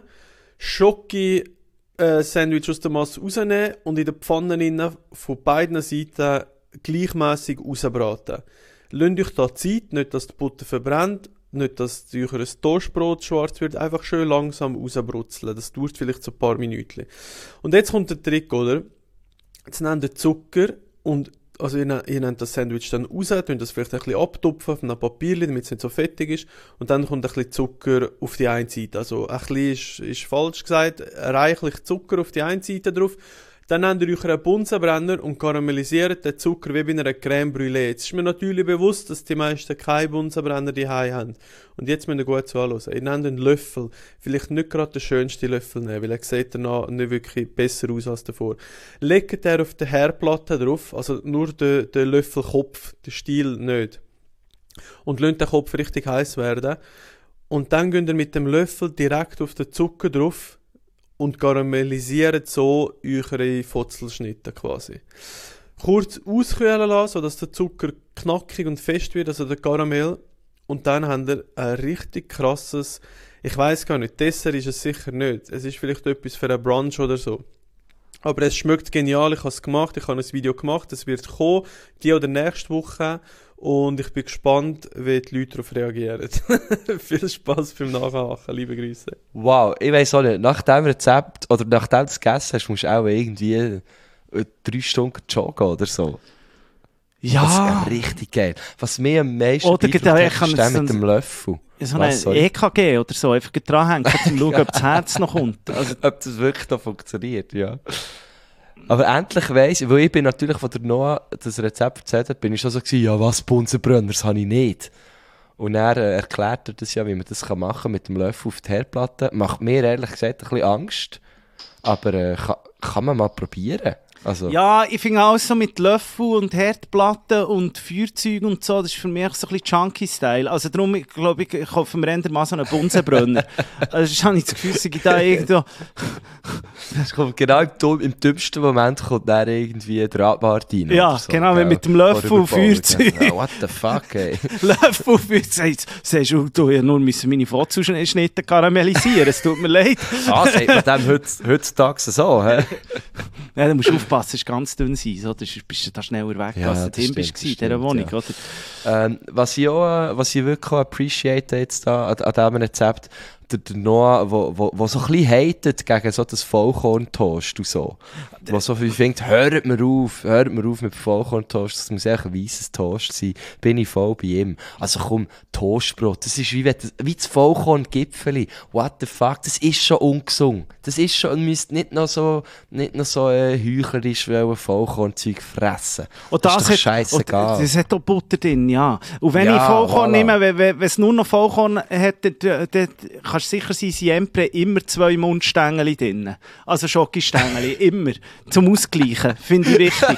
Schoki-Sandwich aus der Masse rausnehmen und in der Pfanne rein von beiden Seiten gleichmässig rausbraten. Lasst euch da Zeit, nicht dass die Butter verbrennt, nicht dass euer Toastbrot schwarz wird, einfach schön langsam rausbrutzeln. Das dauert vielleicht so ein paar Minuten. Und jetzt kommt der Trick, oder? Jetzt nehmt ihr Zucker und also ihr, ne, ihr nehmt das Sandwich dann raus, könnt das vielleicht ein bisschen abtupfen auf einem Papier, damit es nicht so fettig ist. Und dann kommt ein bisschen Zucker auf die eine Seite. Also ein bisschen ist, ist falsch gesagt, reichlich Zucker auf die eine Seite drauf. Dann nehmt ihr euren Bunsenbrenner und karamellisiert den Zucker wie bei einer Crème Brûlée. Jetzt ist mir natürlich bewusst, dass die meisten keine Bunsenbrenner daheim haben. Und jetzt müsst ihr gut zuhören. Ihr nehmt einen Löffel. Vielleicht nicht gerade den schönsten Löffel nehmen, weil er sieht danach nicht wirklich besser aus als davor. Legt er auf die Herdplatte drauf, also nur den, den Löffelkopf, den Stiel nicht. Und lasst den Kopf richtig heiß werden. Und dann geht ihr mit dem Löffel direkt auf den Zucker drauf und karamellisiert so eure Fotzelschnitte quasi. Kurz auskühlen lassen, sodass der Zucker knackig und fest wird, also der Karamell. Und dann habt ihr ein richtig krasses, ich weiss gar nicht, Dessert ist es sicher nicht. Es ist vielleicht etwas für einen Brunch oder so. Aber es schmeckt genial, ich habe es gemacht, ich habe ein Video gemacht, es wird kommen, die oder nächste Woche. Und ich bin gespannt, wie die Leute darauf reagieren. Viel Spass beim Nachmachen, liebe Grüße. Wow, ich weiss auch nicht, nach diesem Rezept, oder nachdem du es gegessen hast, musst du auch irgendwie drei Stunden joggen oder so. Ja. Das ist richtig geil. Was mir am meisten oder beeindruckt hat, ist der mit dem Löffel. So ein E K G oder so, einfach dranhängen, um zu schauen, ob das Herz noch kommt. Also, ob das wirklich noch funktioniert, ja. Aber endlich weiss ich, weil ich bin natürlich von der Noah das Rezept erzählt hat, bin ich schon so gewesen, ja was, Bunsenbrenner, das habe ich nicht. Und er äh, erklärt er das ja, wie man das kann machen mit dem Löffel auf die Herdplatte. Macht mir ehrlich gesagt ein bisschen Angst, aber äh, kann, kann man mal probieren. Also. Ja, ich finde auch so mit Löffel und Herdplatten und Feuerzeug und so, das ist für mich so ein bisschen Junkie-Style. Also darum, ich glaube, ich, ich hoffe, wir ändern mal so einen Bunsenbrenner. Also ich habe nicht das Gefühl, dass ich da irgendwo... Es kommt genau im, im dümmsten Moment kommt dann irgendwie Drahtbart rein. Ja, so, genau, wenn mit dem Löffel und Feuerzeug. Ja, what the fuck, ey. Löffel und Feuerzeug. Sagst du, du, ja, nur müssen meine Fotzelschnitte karamellisieren, es tut mir leid. Ah, sagt man dem heutzutage so, hä? Ja, da musst du aufpassen, es ist ganz dünn sein, so, dann bist du da schneller weg, ja, als du drin bist in dieser Wohnung, ja. oder? Ähm, was, ich auch, was ich wirklich appreciate jetzt da, an, an diesem Rezept, der, der Noah, wo, wo, wo so ein bisschen hatet gegen so das Vollkorntoast und so. Wo so viel findet, hört mir auf, hört mir auf mit Vollkorntoast, das muss echt ein weisses Toast sein. Bin ich voll bei ihm. Also komm, Toastbrot, das ist wie, das, wie das Vollkorngipfeli. What the fuck, das ist schon ungesund. Das ist schon, man müsste nicht noch so, nicht noch so äh, heuchlerisch Vollkornzeug fressen. Und das, das ist doch hat, scheissegal. Das hat auch Butter drin, ja. Und wenn Ja, ich Vollkorn voilà. nehme, wenn, wenn es nur noch Vollkorn hat, dann, dann, dann kannst du sicher sein, siempre immer zwei Mundstängel drin. Also Schokostängel, immer. Zum Ausgleichen, finde ich wichtig.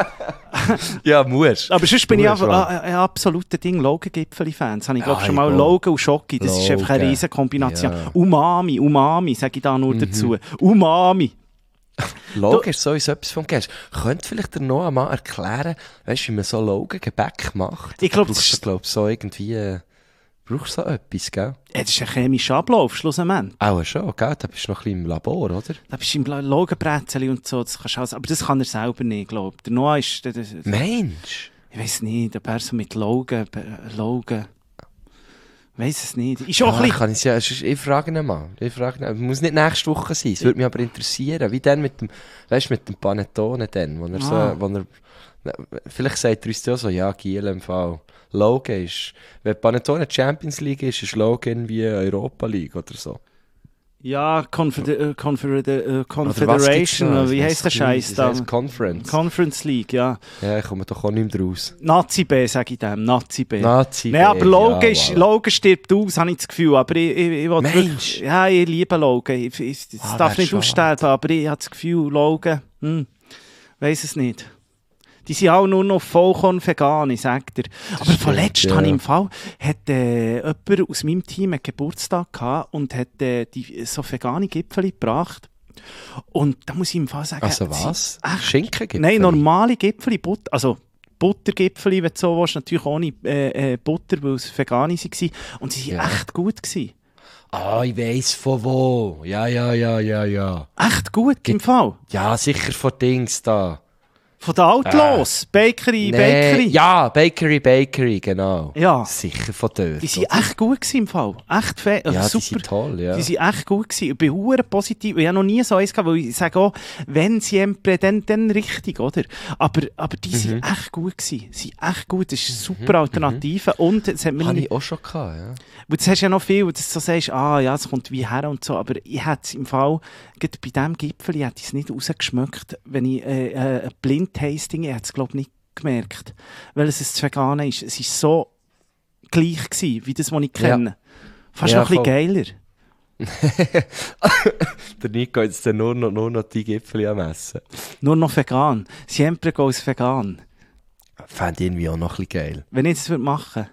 Ja, musst. Aber sonst bin ich Musst, einfach ein, ein absoluter Ding, Logen-Gipfeli-Fans. Habe ich glaube Ja, schon mal ich auch. Logen und Schoki, das ist einfach eine Logen. riesen Kombination. Ja. Umami, Umami, sage ich da nur dazu. Umami. Logisch, sowieso etwas vom Gäst. Könnte vielleicht der Noah mal erklären, weißt du, wie man so Logen-Gebäck macht? Ich glaub, Du das brauchst ist- da, glaub, so irgendwie, äh, brauchst du so etwas, gell? Ja, das ist ein chemischer Ablauf, schlussendlich. Auch schon, gell? Da bist du noch ein bisschen im Labor, oder? Da bist du im Logenbrezel und so, das kannst du alles, aber das kann er selber nicht, glaube ich. Der Noah ist, der, der, Mensch! ich weiss nicht, der Person mit Logen, Be- Logen, weiss es nicht. Ist auch Ja, ein ich, bisschen, kann es ja, es ist- ich frage ihn mal. Ich frage ihn, muss nicht nächste Woche sein, es würde mich aber interessieren. Wie dann mit dem, weißt du, mit dem Panettone dann, wo er Ah. so, wo er, vielleicht sagt er uns ja so, ja, Giel im Fall. Logo ist. Wenn Panettone Champions League ist, ist Logo wie Europa League oder so. Ja, Confeder- Confeder- Confederation, wie heisst der Scheiß da? Conference. Conference League, ja. Ja, ich komme doch auch nicht mehr raus. Nazi-B, sage ich dem, Nazi-B. Nazi-B, Nein, aber Logan, ja, ist, voilà. Logan stirbt aus, habe ich das Gefühl. Aber ich, ich, ich will Mensch. wirklich, ja, ich liebe Logan. Ich, ich, das Ah, darf wär nicht schade. aussterben, aber ich habe das Gefühl, Logan, hm, weiss es nicht. Die sind auch nur noch vollkommen vegan, ich sag dir. Aber stimmt, vorletzt ja. habe ich im Fall, hat äh, jemand aus meinem Team einen Geburtstag gehabt und hat äh, die, so vegane Gipfel gebracht. Und da muss ich im Fall sagen... Also sie- was? Echt? Schinkengipfel? Nein, normale Gipfel, Butter, also Buttergipfel, wenn du so willst, natürlich ohne äh, äh, Butter, weil es vegane waren. Und sie waren Ja. echt gut gewesen. Ah, ich weiss von wo. Ja, ja, ja, ja, ja. Echt gut, im Fall. Ja, sicher von Dings da. Von den Outlaws, Bakery, Nee, Bakery. Ja, Bakery, Bakery, genau. Ja. Sicher von dort. Die sind oder? echt gut gewesen, im Fall. Echt fe- also Ja, die super. sind toll, ja. Die sind echt gut gewesen. Ich bin hure positiv. Ich habe noch nie so eins gehabt, weil ich sage auch, wenn siempre, dann, dann richtig, oder? Aber, aber die Mhm. sind echt gut gewesen. Sie sind echt gut. Das ist eine super Alternative. Und es hat mir Habe nicht... ich auch schon gehabt, ja. Und jetzt hast du ja noch viel, dass du so sagst, ah ja, es kommt wie her und so, aber ich hätte es im Fall, gerade bei diesem Gipfel, ich hätte es nicht rausgeschmeckt, wenn ich äh, äh, ein Blind-Tasting, ich hätte es glaube ich nicht gemerkt, weil es ein Vegane ist. Es war so gleich gewesen, wie das, was ich kenne. Fast Ja, noch ein bisschen voll. geiler. Der Nico jetzt dann nur noch, nur noch die Gipfel am Essen. Nur noch vegan. Siempre goes vegan. Fände ich irgendwie auch noch ein bisschen geil. Wenn ich das würde machen.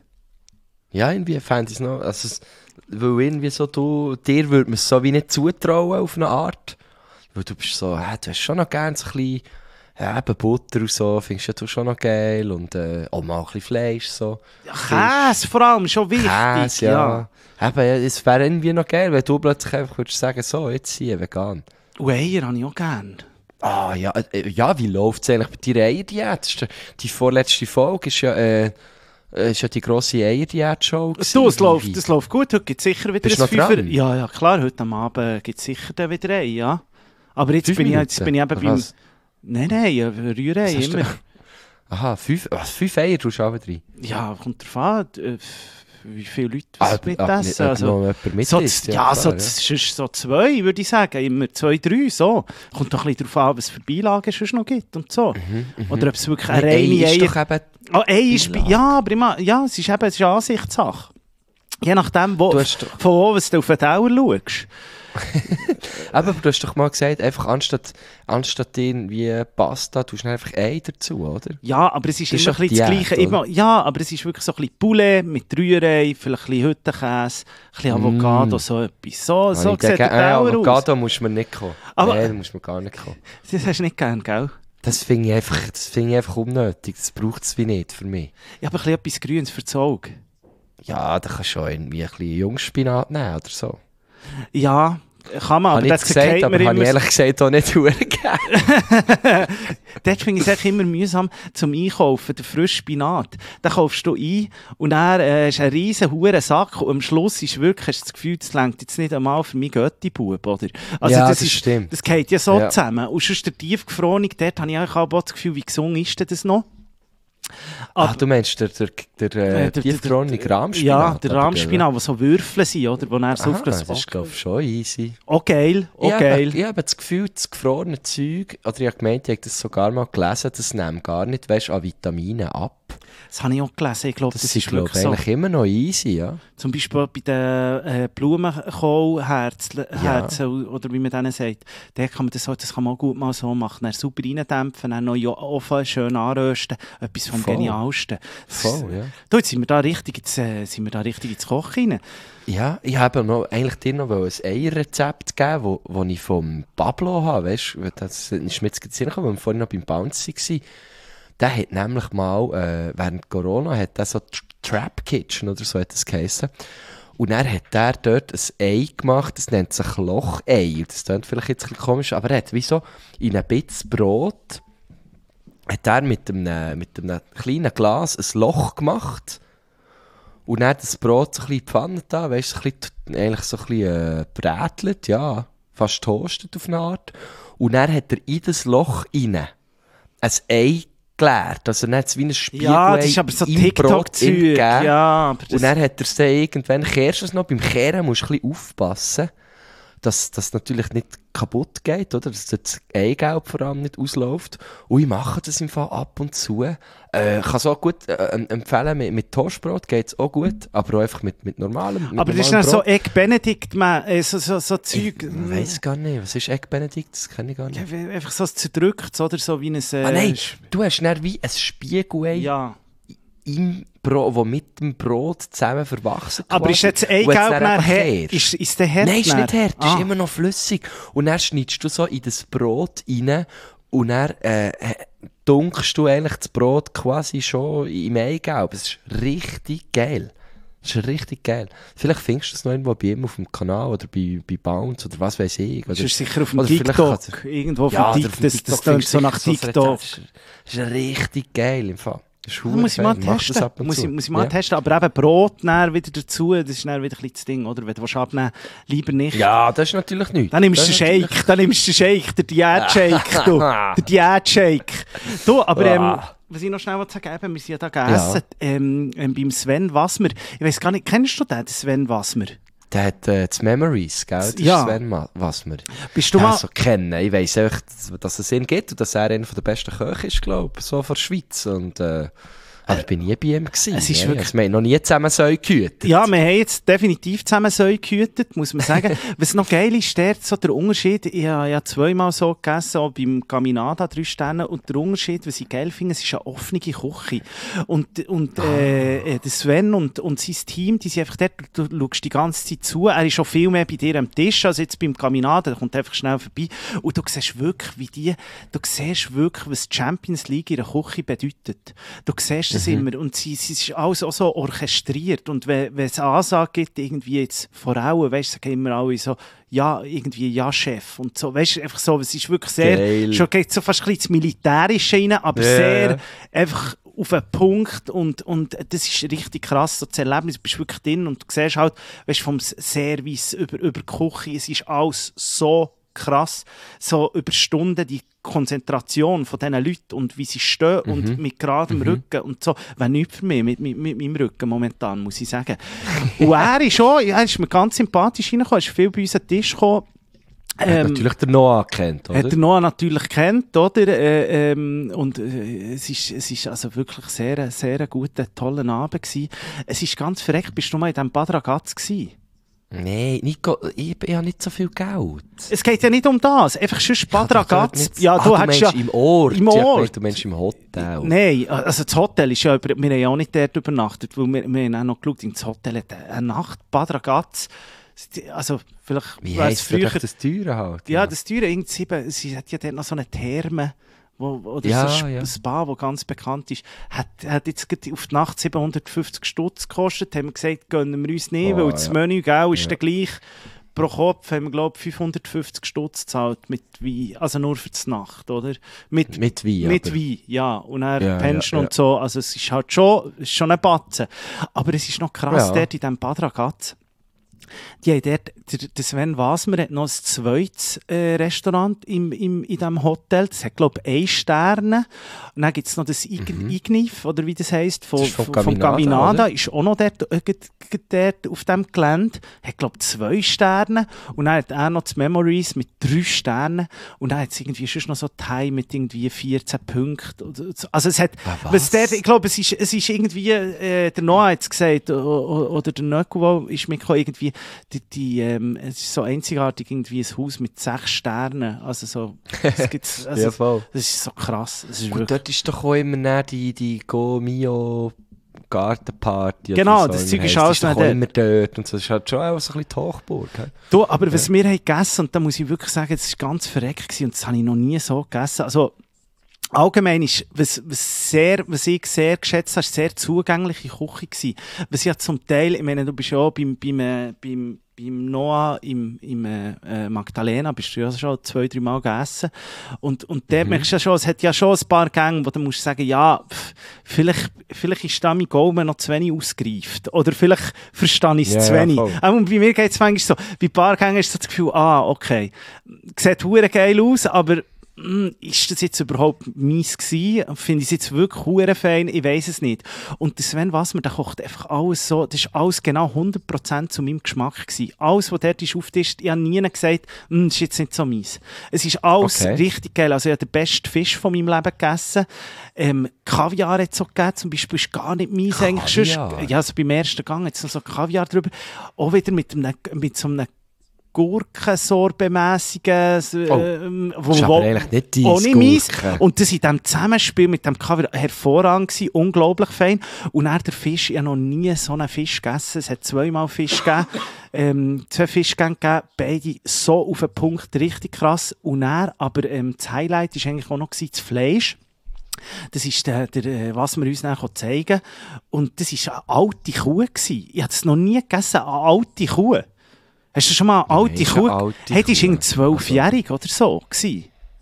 Ja, irgendwie fände ich es noch. Also, es- weil irgendwie so, du, dir würde man es so wie nicht zutrauen auf eine Art. Weil du bist so, äh, du hast schon noch gerne so ein bisschen, ja, eben Butter und so, findest ja du schon noch geil. Und äh, auch mal ein bisschen Fleisch so. Ja, Käse vor allem, schon wichtig. Käse, ja. Eben, ja, es wäre irgendwie noch geil, wenn du plötzlich einfach würdest sagen, so, jetzt hier, vegan. Und Eier habe ich auch gerne. Ah, ja, äh, ja, wie läuft es eigentlich bei deiner Eierdiät? Das ist der- Die vorletzte Folge ist ja, äh, äh, ist ja die grosse Eierdiät-Show. Du, es Wie- läuft, wie- es läuft gut. Heute gibt es sicher wieder Bist ein du noch Fünfer. dran? Ja, ja, klar, heute am Abend gibt es sicher dann wieder ein, ja. Aber jetzt Fünf bin, ich, jetzt Minuten? bin ich eben Oder beim... was? Nein, nein, ja, Rührei Was hast du- immer. Aha, fünf, was, fünf Eier tust du auch rein? Ja, kommt drauf an, äh, wie viele Leute was Ah, mit ah, essen. nicht- Also, noch jemand mit so, isst, z- ja, ja, so, klar, z- sonst so zwei, würde ich sagen. Immer zwei, drei, so. Kommt doch ein bisschen darauf an, was für Beilagen es sonst noch gibt und so. Oder ob es wirklich eine Nein, reine Ei ist Eier... doch eben... Oh, Ei ist... Beilage. Ja, aber immer, ja, es ist eben es ist eine Ansichtssache. Je nachdem, wo, Du hast doch- von wo was du auf den Dauer schaust. Aber du hast doch mal gesagt, einfach anstatt, anstatt irgendwie Pasta, tust du einfach Ei dazu, oder? Ja, aber es ist Das ist immer doch ein bisschen das Diät, Gleiche. oder? Immer, ja, aber es ist wirklich so ein bisschen Poulet mit Rührei, vielleicht ein bisschen Hüttenkäse, ein bisschen Avocado, Mm. so etwas. So, so Habe ich sieht gedacht, der äh, Dauer aus. Avocado muss man nicht kommen. Aber- Nein, da muss man gar nicht kommen. Das hast du nicht gern, gell? Das finde ich, einfach- das finde ich einfach unnötig. Das braucht es wie nicht für mich. Ich habe ein bisschen etwas Grünes für das Auge. Ja, da kannst du schon irgendwie ein bisschen Jungspinat nehmen oder so. Ja, kann man, aber Habe ich das jetzt gesagt, geht aber mir habe ich immer... ehrlich gesagt auch nicht gerne. Dort finde ich es echt immer mühsam zum Einkaufen, der frische Spinat. Den kaufst du ein und dann äh, ist ein riesen hoher Sack und am Schluss ist wirklich, hast du das Gefühl, das reicht jetzt nicht einmal für meinen Götti-Bub, oder? Also Ja, das, das ist, stimmt. das geht ja so Ja. zusammen. Und sonst der tiefgefrorene, dort habe ich eigentlich auch das Gefühl, wie gesund ist denn das noch? Ach, du meinst der, der, der, Äh, äh, der- der- tiefgefrorene der- Rahmspinat? Ja, der oder Rahmspinat, wo so Würfel sind, oder? Wo dann so Aha, aufgelöst das ist, glaube ich, schon easy. Oh geil, oh ich habe, geil. ich habe das Gefühl, das gefrorene Zeug, oder ich habe gemeint, ich habe das sogar mal gelesen, das nimmt gar nicht, weißt, an Vitaminen ab. Das habe ich auch gelesen. Ich glaube, Das, das, ist, ist glaube wirklich ich, so. eigentlich immer noch easy, ja. Zum Beispiel bei den äh, Blumenkohlherzen, Herzen, oder wie man denen sagt, da kann man das, so, das kann man auch gut mal so machen. Dann sauber reindämpfen, dann noch in den Ofen schön anrösten. Etwas vom Voll. Genialsten. Das- Voll, ja. Du, jetzt sind wir da richtig ins, äh, sind wir da richtig ins Kochen rein. Ja, ich habe noch, eigentlich dir noch ein Eierrezept geben, wo, wo ich vom Pablo habe, weißt du, das ist mir jetzt gerade in den Sinn gekommen, weil wir vorhin noch beim Bouncy waren. Der hat nämlich mal, äh, während Corona, hat er so Tr- Trap Kitchen oder so hat das geheissen. Und dann hat er dort ein Ei gemacht, das nennt sich Lochei. Das klingt vielleicht jetzt ein bisschen komisch, aber er hat wie so in ein bisschen Brot, hat er mit einem, mit einem kleinen Glas ein Loch gemacht. Und dann das Brot so ein bisschen in die Pfanne da, weißt du, so ein bisschen, eigentlich so ein bisschen äh, brätelt, ja, fast toastet auf eine Art. Und dann hat er in das Loch rein ein Ei geleert. Also dann hat es wie ein Spiegel Ja, das ist aber so TikTok-Zeug. Ja, aber das und dann hat er es irgendwann, kehrst du es noch, beim Kehren musst du ein bisschen aufpassen, dass das natürlich nicht kaputt geht, oder? Dass das Eigelb vor allem nicht ausläuft. Und ich mache das im Fall ab und zu. Äh, kann es auch gut äh, empfehlen, mit, mit Toastbrot geht es auch gut, aber auch einfach mit, mit normalem mit Aber das ist dann so Egg Benedict, man, äh, so, so, so Zeug. Ich weiss gar nicht, was ist Egg Benedict? Das kenne ich gar nicht. Ja, einfach so zerdrückt, oder so wie ein... Äh, ah nein, du hast dann wie ein Spiegelei ja. im Brot, das mit dem Brot zusammen verwachsen Aber quasi. ist jetzt Eigelb dann hart? Ist, ist der hart? Nein, ist nicht hart, ah. ist immer noch flüssig. Und dann schneidest du so in das Brot rein und dann äh, dunkst du eigentlich das Brot quasi schon im Eigelb. Es ist richtig geil. Das ist richtig geil. Vielleicht findest du es noch irgendwo bei ihm auf dem Kanal oder bei, bei Bounce oder was weiß ich. Oder, das ist sicher auf dem TikTok. Irgendwo auf ja, dem TikTok. Das, das klingt so nach TikTok. Das ist, das ist richtig geil im Fall. Da muss ich mal testen. Muss ich, muss ich mal ja. testen. Aber eben Brot näher wieder dazu, das ist dann wieder ein bisschen das Ding, oder? Wenn du abnehmen willst, lieber nicht. Ja, das ist natürlich nichts. Dann nimmst du den Shake, dann nimmst du den Shake, der Diät-Shake, du. Der Diät-Shake. Du, aber ähm, was ich noch schnell sagen wollte, wir sind ja da gegessen, ja. Ähm, ähm, beim Sven Wassmer. Ich weiss gar nicht, kennst du den, den Sven Wassmer? Der hat äh, die Memories, gell? Das ja. ist Sven Wassmer. Bist du mal... Also kennen. Ich weiss einfach, dass es ihn gibt und dass er einer der besten Köche ist, glaube ich, so von der Schweiz. Und, äh, aber ich war nie bei ihm gewesen. Es ist wirklich... also, wir haben noch nie zusammen Säu gehütet. Ja, wir haben jetzt definitiv zusammen Säu gehütet, muss man sagen. Was noch geil ist, der, so der Unterschied, ich habe ja zweimal so gegessen, auch beim Caminada, drei Sterne, und der Unterschied, was ich geil finde, es ist eine offene Küche. Und, und äh, der Sven und, und sein Team, die sind einfach dort, du, du schaust die ganze Zeit zu, er ist schon viel mehr bei dir am Tisch, als jetzt beim Caminada, der kommt einfach schnell vorbei. Und du siehst wirklich, wie die, du siehst wirklich, was die Champions League in der Küche bedeutet. Du siehst Mhm. immer. Und sie, sie ist alles auch so orchestriert. Und wenn, wenn es Ansage gibt, irgendwie jetzt vor allem, weißt du, sagen immer alle so, ja, irgendwie, ja, Chef. Und so, weißt du, einfach so, es ist wirklich sehr, Geil. Schon geht so fast ein bisschen ins Militärische rein, aber yeah. sehr einfach auf einen Punkt. Und, und das ist richtig krass, so das Erlebnis. Du bist wirklich drin und du siehst halt, weißt du, vom Service über, über die Küche, es ist alles so krass, so über Stunden die Konzentration von diesen Leuten und wie sie stehen mhm. und mit geradem mhm. Rücken und so, wäre nichts für mich mit, mit, mit meinem Rücken momentan, muss ich sagen. Und er ist auch, er ist mir ganz sympathisch reingekommen, er ist viel bei uns an den Tisch gekommen. Er hat ähm, natürlich den Noah kennt, oder? Hat den Noah natürlich kennt, oder? Äh, ähm, und äh, es ist, es ist also wirklich sehr, sehr ein guter, toller Abend gewesen. Es ist ganz verreckt, bist du mal in diesem Bad Ragaz gewesen? Nein, Nico, ich, ich habe nicht so viel Geld. Es geht ja nicht um das. Einfach sonst Bad Ragaz. Ja, ja, du, ah, du hast meinst ja im Ort. Im Ort. Ja, du meinst im Hotel. Nein, also das Hotel ist ja, über, wir haben ja auch nicht dort übernachtet, weil wir, wir haben auch noch geschaut, ins Hotel hat eine Nacht Bad Ragaz. Also vielleicht... Wie heisst früher das Teure halt? Ja, ja, das Teure, irgendwie sieben, sie hat ja dort noch so eine Therme. Wo, oder ja, so ein ja. Spa, das ganz bekannt ist, hat, hat jetzt auf die Nacht siebenhundertfünfzig Stutz gekostet. Haben wir gesagt, gönnen wir uns nicht, oh, weil das ja. Menü gell, ist ja. dann gleich. Pro Kopf haben wir, glaube ich, fünfhundertfünfzig Stutz gezahlt mit Wein. Also nur für die Nacht, oder? Mit, mit Wein, Mit aber. Wein, ja. Und dann ja, Pension ja, ja. und so. Also es ist halt schon, ist schon ein Batzen. Aber es ist noch krass, ja. dort in diesem Bad Ragaz. Die haben dort, der, der Sven Wassmer hat noch ein zweites äh, Restaurant im, im, in diesem Hotel. Das hat, glaube ich, ein Sterne. Und dann gibt es noch das Ig- mhm. Ignif, oder wie das heisst, von, das vom Caminada. Caminada ist auch noch dort, äh, dort auf diesem Gelände. Hat, glaube ich, zwei Sterne. Und dann hat er noch das Memories mit drei Sternen. Und dann hat es irgendwie schon noch so Thai mit irgendwie vierzehn Punkten. Also es hat, was? was dort, ich glaube, es ist, es ist irgendwie, äh, der Noah hat es gesagt, oder der Nöko ist mitgekommen, irgendwie, Die, die, ähm, es ist so einzigartig, irgendwie ein Haus mit sechs Sternen. Also so, das, gibt's, also, ja, voll. Das ist so krass. Das ist Gut, dort ist doch auch immer die, die Go Mio Gartenparty. Genau, so. das Zeug ist alles noch immer dort. Und so. Das ist halt schon auch so ein bisschen die Hochburg. He? Du, aber ja. was wir haben gegessen, und da muss ich wirklich sagen, das war ganz verreckt gewesen, und das habe ich noch nie so gegessen. Also, allgemein ist, was, was, sehr, was ich sehr geschätzt habe, ist sehr zugängliche Küche gewesen. Was ja zum Teil, ich meine, du bist ja auch beim, beim, äh, beim, beim Noah im, im äh, Magdalena, bist du ja schon zwei, drei Mal gegessen. Und, und dort mhm. merkst du ja schon, es hat ja schon ein paar Gänge, wo du musst sagen, ja, pff, vielleicht, vielleicht ist da mein Gaumen noch zu wenig ausgereift. Oder vielleicht verstehe ich es ja, zu wenig. Ja, und bei mir geht es manchmal so, bei ein paar Gängen ist so das Gefühl, ah, okay, sieht verdammt geil aus, aber ist das jetzt überhaupt mies gewesen? Finde ich es jetzt wirklich hure fein? Ich weiss es nicht. Und der Sven Wassmer, der kocht einfach alles so, das ist alles genau hundert Prozent zu meinem Geschmack gewesen. Alles, was dort ist auftischt, ich habe nie gesagt, das ist jetzt nicht so mies. Es ist alles Okay. richtig geil. Also ich habe den besten Fisch von meinem Leben gegessen. Ähm, Kaviar hat es auch gegeben, zum Beispiel, ist gar nicht mies eigentlich. Kaviar? Sonst, ja, also beim ersten Gang hat es noch so Kaviar drüber. Auch wieder mit, einem, mit so einem Gurkensorbemässigen, Oh, ähm, das ist aber eigentlich nicht dein auch nicht mies. Gurken. Und das in diesem Zusammenspiel mit dem Kaviar hervorragend gewesen, unglaublich fein. Und dann der Fisch, ich habe noch nie so einen Fisch gegessen. Es hat zweimal Fisch gegeben, ähm, zwei Fischgänge gegeben, beide so auf den Punkt, richtig krass. Und dann, aber ähm, das Highlight war eigentlich auch noch gewesen, das Fleisch. Das ist der, der, was wir uns nachher zeigen. Und das war eine alte Kuh gewesen. Ich habe es noch nie gegessen, eine alte Kuh. Hast du schon mal eine alte Nein, Kuh? eine alte Hey, die war Kuh. irgendwie zwölfjährig oder so gewesen.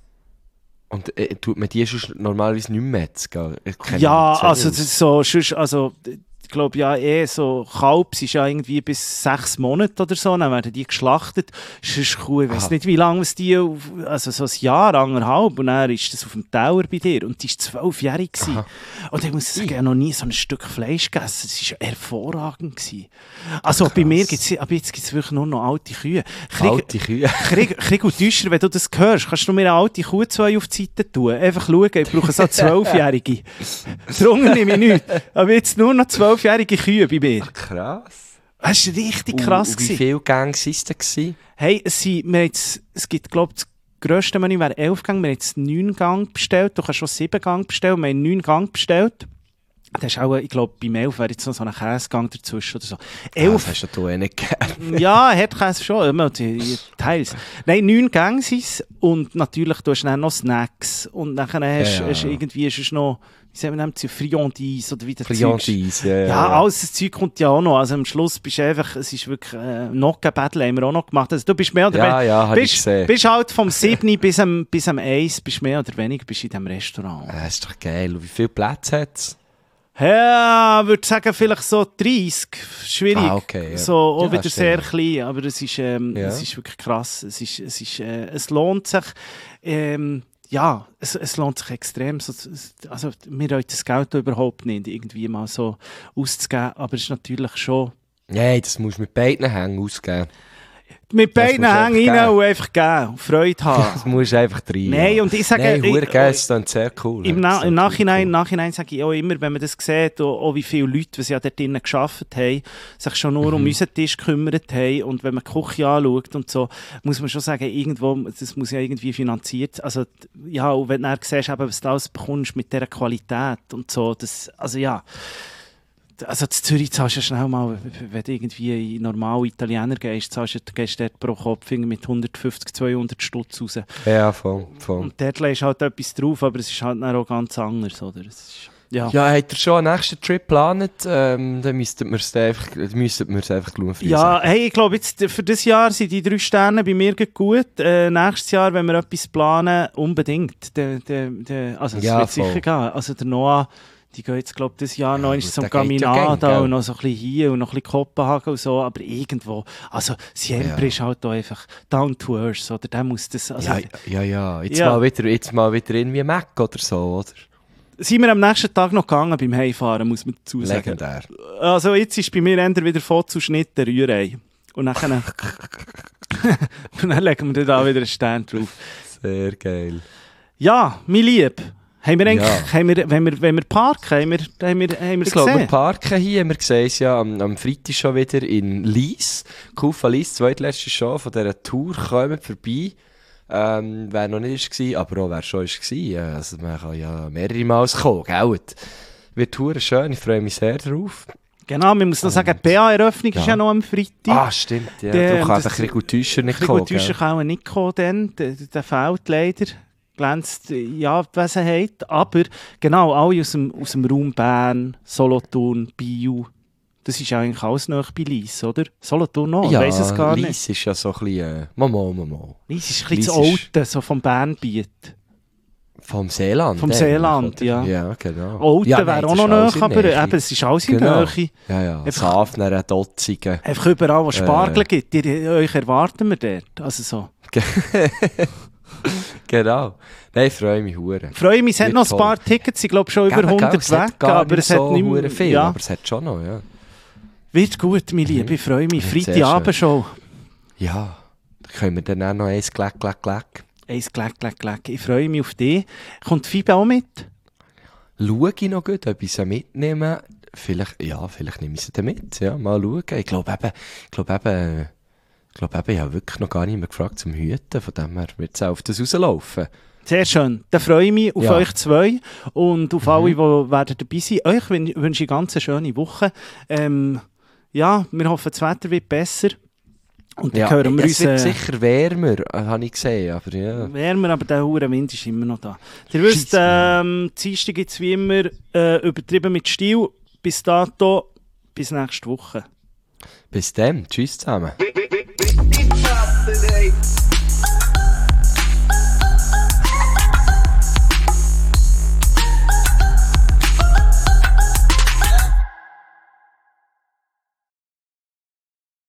Und äh, tut man die sonst normalerweise nicht mehr metzen? Ich kenne Ja, mich nicht also aus. das ist so, sonst, also ich glaube ja eh so, Kalbs ist ja irgendwie bis sechs Monate oder so, dann werden die geschlachtet. Sonst Kuh, ich weiss Aha. nicht, wie lange es die, auf, also so ein Jahr, anderthalb, und dann ist das auf dem Teller bei dir. Und die war zwölfjährig gewesen. Und ich muss sagen, ich habe noch nie so ein Stück Fleisch gegessen. Das war hervorragend gewesen. Also bei mir gibt es, aber jetzt gibt es wirklich nur noch alte Kühe. Krieg, Alte Kühe. Krieg, Krieg und Täuscher, wenn du das hörst, kannst du mir eine alte Kuh zwei auf die Seite tun. Einfach schauen, ich brauche so zwölfjährige. Darunter nehme ich nichts. Aber jetzt nur noch zwölfjährige Kühe bei mir. Krass. Das war richtig Und- krass. und wie gewesen. viele Gänge waren es denn gewesen? Hey, es, sind, wir haben jetzt, es gibt, glaube ich, das grösste Menü wäre elf Gänge. Wir haben jetzt neun Gang bestellt. Du kannst schon sieben Gang bestellen. Wir haben neun Gang bestellt. Das ist auch, ich glaube, beim elf wäre jetzt noch so ein Käsegang dazwischen oder so. Ah, elf das hast du eh nicht gegeben. Ja, hat Käse schon, immer die, die Teils. Nein, neun Gänge sind es und natürlich du hast dann noch Snacks und dann hast du Ja, ja. hast irgendwie ist es noch, wie sagen wir das, Friandise oder wie das Zeugs. Friandise, ja, ja. Ja, alles das Zeug kommt ja auch noch. Also am Schluss bist du einfach, es ist wirklich, äh, Nockenbattle haben wir auch noch gemacht. Also du bist mehr oder Ja, weniger, ja, hab ich bist, gesehen. bist halt vom sieben bis am, bis am eins, bist mehr oder weniger bist in diesem Restaurant. Das ist doch geil. Und wie viele Plätze hat es? Ja, ich würde sagen, vielleicht so dreißig. Schwierig. Ah, okay, ja. So, auch Ja, wieder stimmt. sehr klein, aber es ist, ähm, Ja. es ist wirklich krass. Es, ist, es, ist, äh, es lohnt sich. Ähm, ja, es, es lohnt sich extrem. So, es- also, wir wollen das Geld überhaupt nicht irgendwie mal so auszugeben, aber es ist natürlich schon Nein, das musst du mit beiden Hängen ausgeben. mit beiden musst du einfach Hängen rein geben. und einfach geben und Freude haben. Das musst du einfach rein. Nein, und ich sage, Nein, ich- verdammt geil, das ist dann sehr cool. Im, Das Na ist im, natürlich Nachhinein, im cool. Nachhinein sage ich auch immer, wenn man das sieht, auch, auch wie viele Leute, die ja dort drinnen gearbeitet haben, sich schon nur um Mhm. unseren Tisch gekümmert haben und wenn man die Küche anschaut und so, muss man schon sagen, irgendwo, das muss ja irgendwie finanziert, also ja, und wenn du dann siehst, eben, was du alles bekommst mit dieser Qualität und so, das, also ja, also in Zürich zahlst du schnell mal, wenn du irgendwie in normal Italiener gehst, zahlst du gehst du dort pro Kopf irgendwie mit hundertfünfzig, zweihundert Stutz raus. Ja, voll, voll. Und dort legst du halt etwas drauf, aber es ist halt dann auch ganz anders, oder? Es ist, ja. Ja, habt ihr schon einen nächsten Trip geplant? Ähm, dann müssten wir es einfach, müssten wir es einfach glutenfrei Ja, sagen. hey, ich glaube, jetzt für dieses Jahr sind die drei Sterne bei mir gut. Äh, nächstes Jahr, wenn wir etwas planen, unbedingt. De, de, de, also, es Ja, wird voll. sicher gehen. Also, der Noah, die gehen jetzt, glaube ich, dieses Jahr Ja, noch gut, zum der geht ja Caminada gern, gell? und noch so ein bisschen hier und noch ein bisschen Kopenhagen und so, aber irgendwo. Also, Siempre Ja. ist halt auch einfach down to earth, oder? Der muss das. Also, Ja, ja, ja. Jetzt, Ja. Mal wieder, jetzt mal wieder irgendwie Mac oder so, oder? sind wir am nächsten Tag noch gegangen beim Heimfahren, muss man dazu sagen. Legendär. Also jetzt ist bei mir entweder wieder Fotoschnitt der Rührei. Und dann, und dann legen wir da wieder einen Stern drauf. Sehr geil. Ja, mein Lieb. Haben wir eigentlich, Ja. haben wir, wenn, wir, wenn wir parken, haben wir, haben wir, haben wir es Ich glaube, wir gesehen? parken hier. Wir sehen es ja am, am Freitag schon wieder in Lies. Kufa Lies, zweitletzte Show von dieser Tour, kommen vorbei. Ähm, wer noch nicht war, aber auch wer schon war. Ja, also man kann ja mehrere Mal kommen, gell? Wird Tour schön, ich freue mich sehr drauf. Genau, man muss noch sagen, die B A-Eröffnung Ja. ist ja noch am Freitag. Ah, stimmt, ja. Der- du kannst das- ein bisschen gut täuschen nicht Ein kommen, bisschen gell? kann auch nicht kommen, dann. Der, der fehlt leider. Glänzt äh, ja Abwesenheit. Aber genau, alle aus dem, aus dem Raum Bern, Solothurn, Biel. Das ist ja eigentlich alles noch bei Lies, oder? Solothurn noch, Ja, ich weiss es gar nicht. Lies ist ja so ein bisschen... Äh, Mama, Mama. Lies ist ein bisschen Lies das ist- Alte, so vom Bernbiet. Vom Seeland. Vom eigentlich, Seeland, oder? ja. Ja, genau. Alte ja, wäre nein, auch das noch ist alles näher, in aber Nähe. eben, es ist alles in Genau. Nähe. Ja, ja. Einfach- Safner, Dotzigen. Einfach überall, wo es Spargel Äh. gibt, ihr, euch erwarten wir dort. Also so. Genau. Nein, ich freue mich hure. Freue mich, es hat Wird noch ein toll. paar Tickets, ich glaube schon über Gell, gell, hundert es hat weg, gar aber nicht es hat so nicht hure mehr viel, ja. aber es hat schon noch, ja. Wird gut, meine Liebe, ich freue mich. Wird sehr Freitagabend-Show. Ja, da können wir dann auch noch eins Gleck, Gleck, Gleck. Eins Gleck, Gleck, Gleck. Ich freue mich auf dich. Kommt Fibe auch mit? Schaue ich noch gut, ob ich sie mitnehme. Vielleicht, ja, vielleicht nehme ich sie dann mit. Ja, mal schauen. Ich glaube eben, ich glaube eben, ich glaube eben, ich habe wirklich noch gar nicht mehr gefragt zum Hüten. Von dem her wird es auch auf das rauslaufen. Sehr schön. Dann freue ich mich auf Ja. euch zwei und auf Mhm. alle, die werden dabei sein. Euch wün- wünsche ich ganz eine schöne Woche. Ähm, ja, wir hoffen, das Wetter wird besser. Und dann Ja, hören wir es uns... wird Äh, sicher wärmer, äh, habe ich gesehen, aber ja. wärmer, aber der hure Wind ist immer noch da. Ihr wisst, Scheisse. ähm, Dienstag gibt es wie immer äh, übertrieben mit Stil. Bis dato, bis nächste Woche. Bis dann, tschüss zusammen. Big Saturday.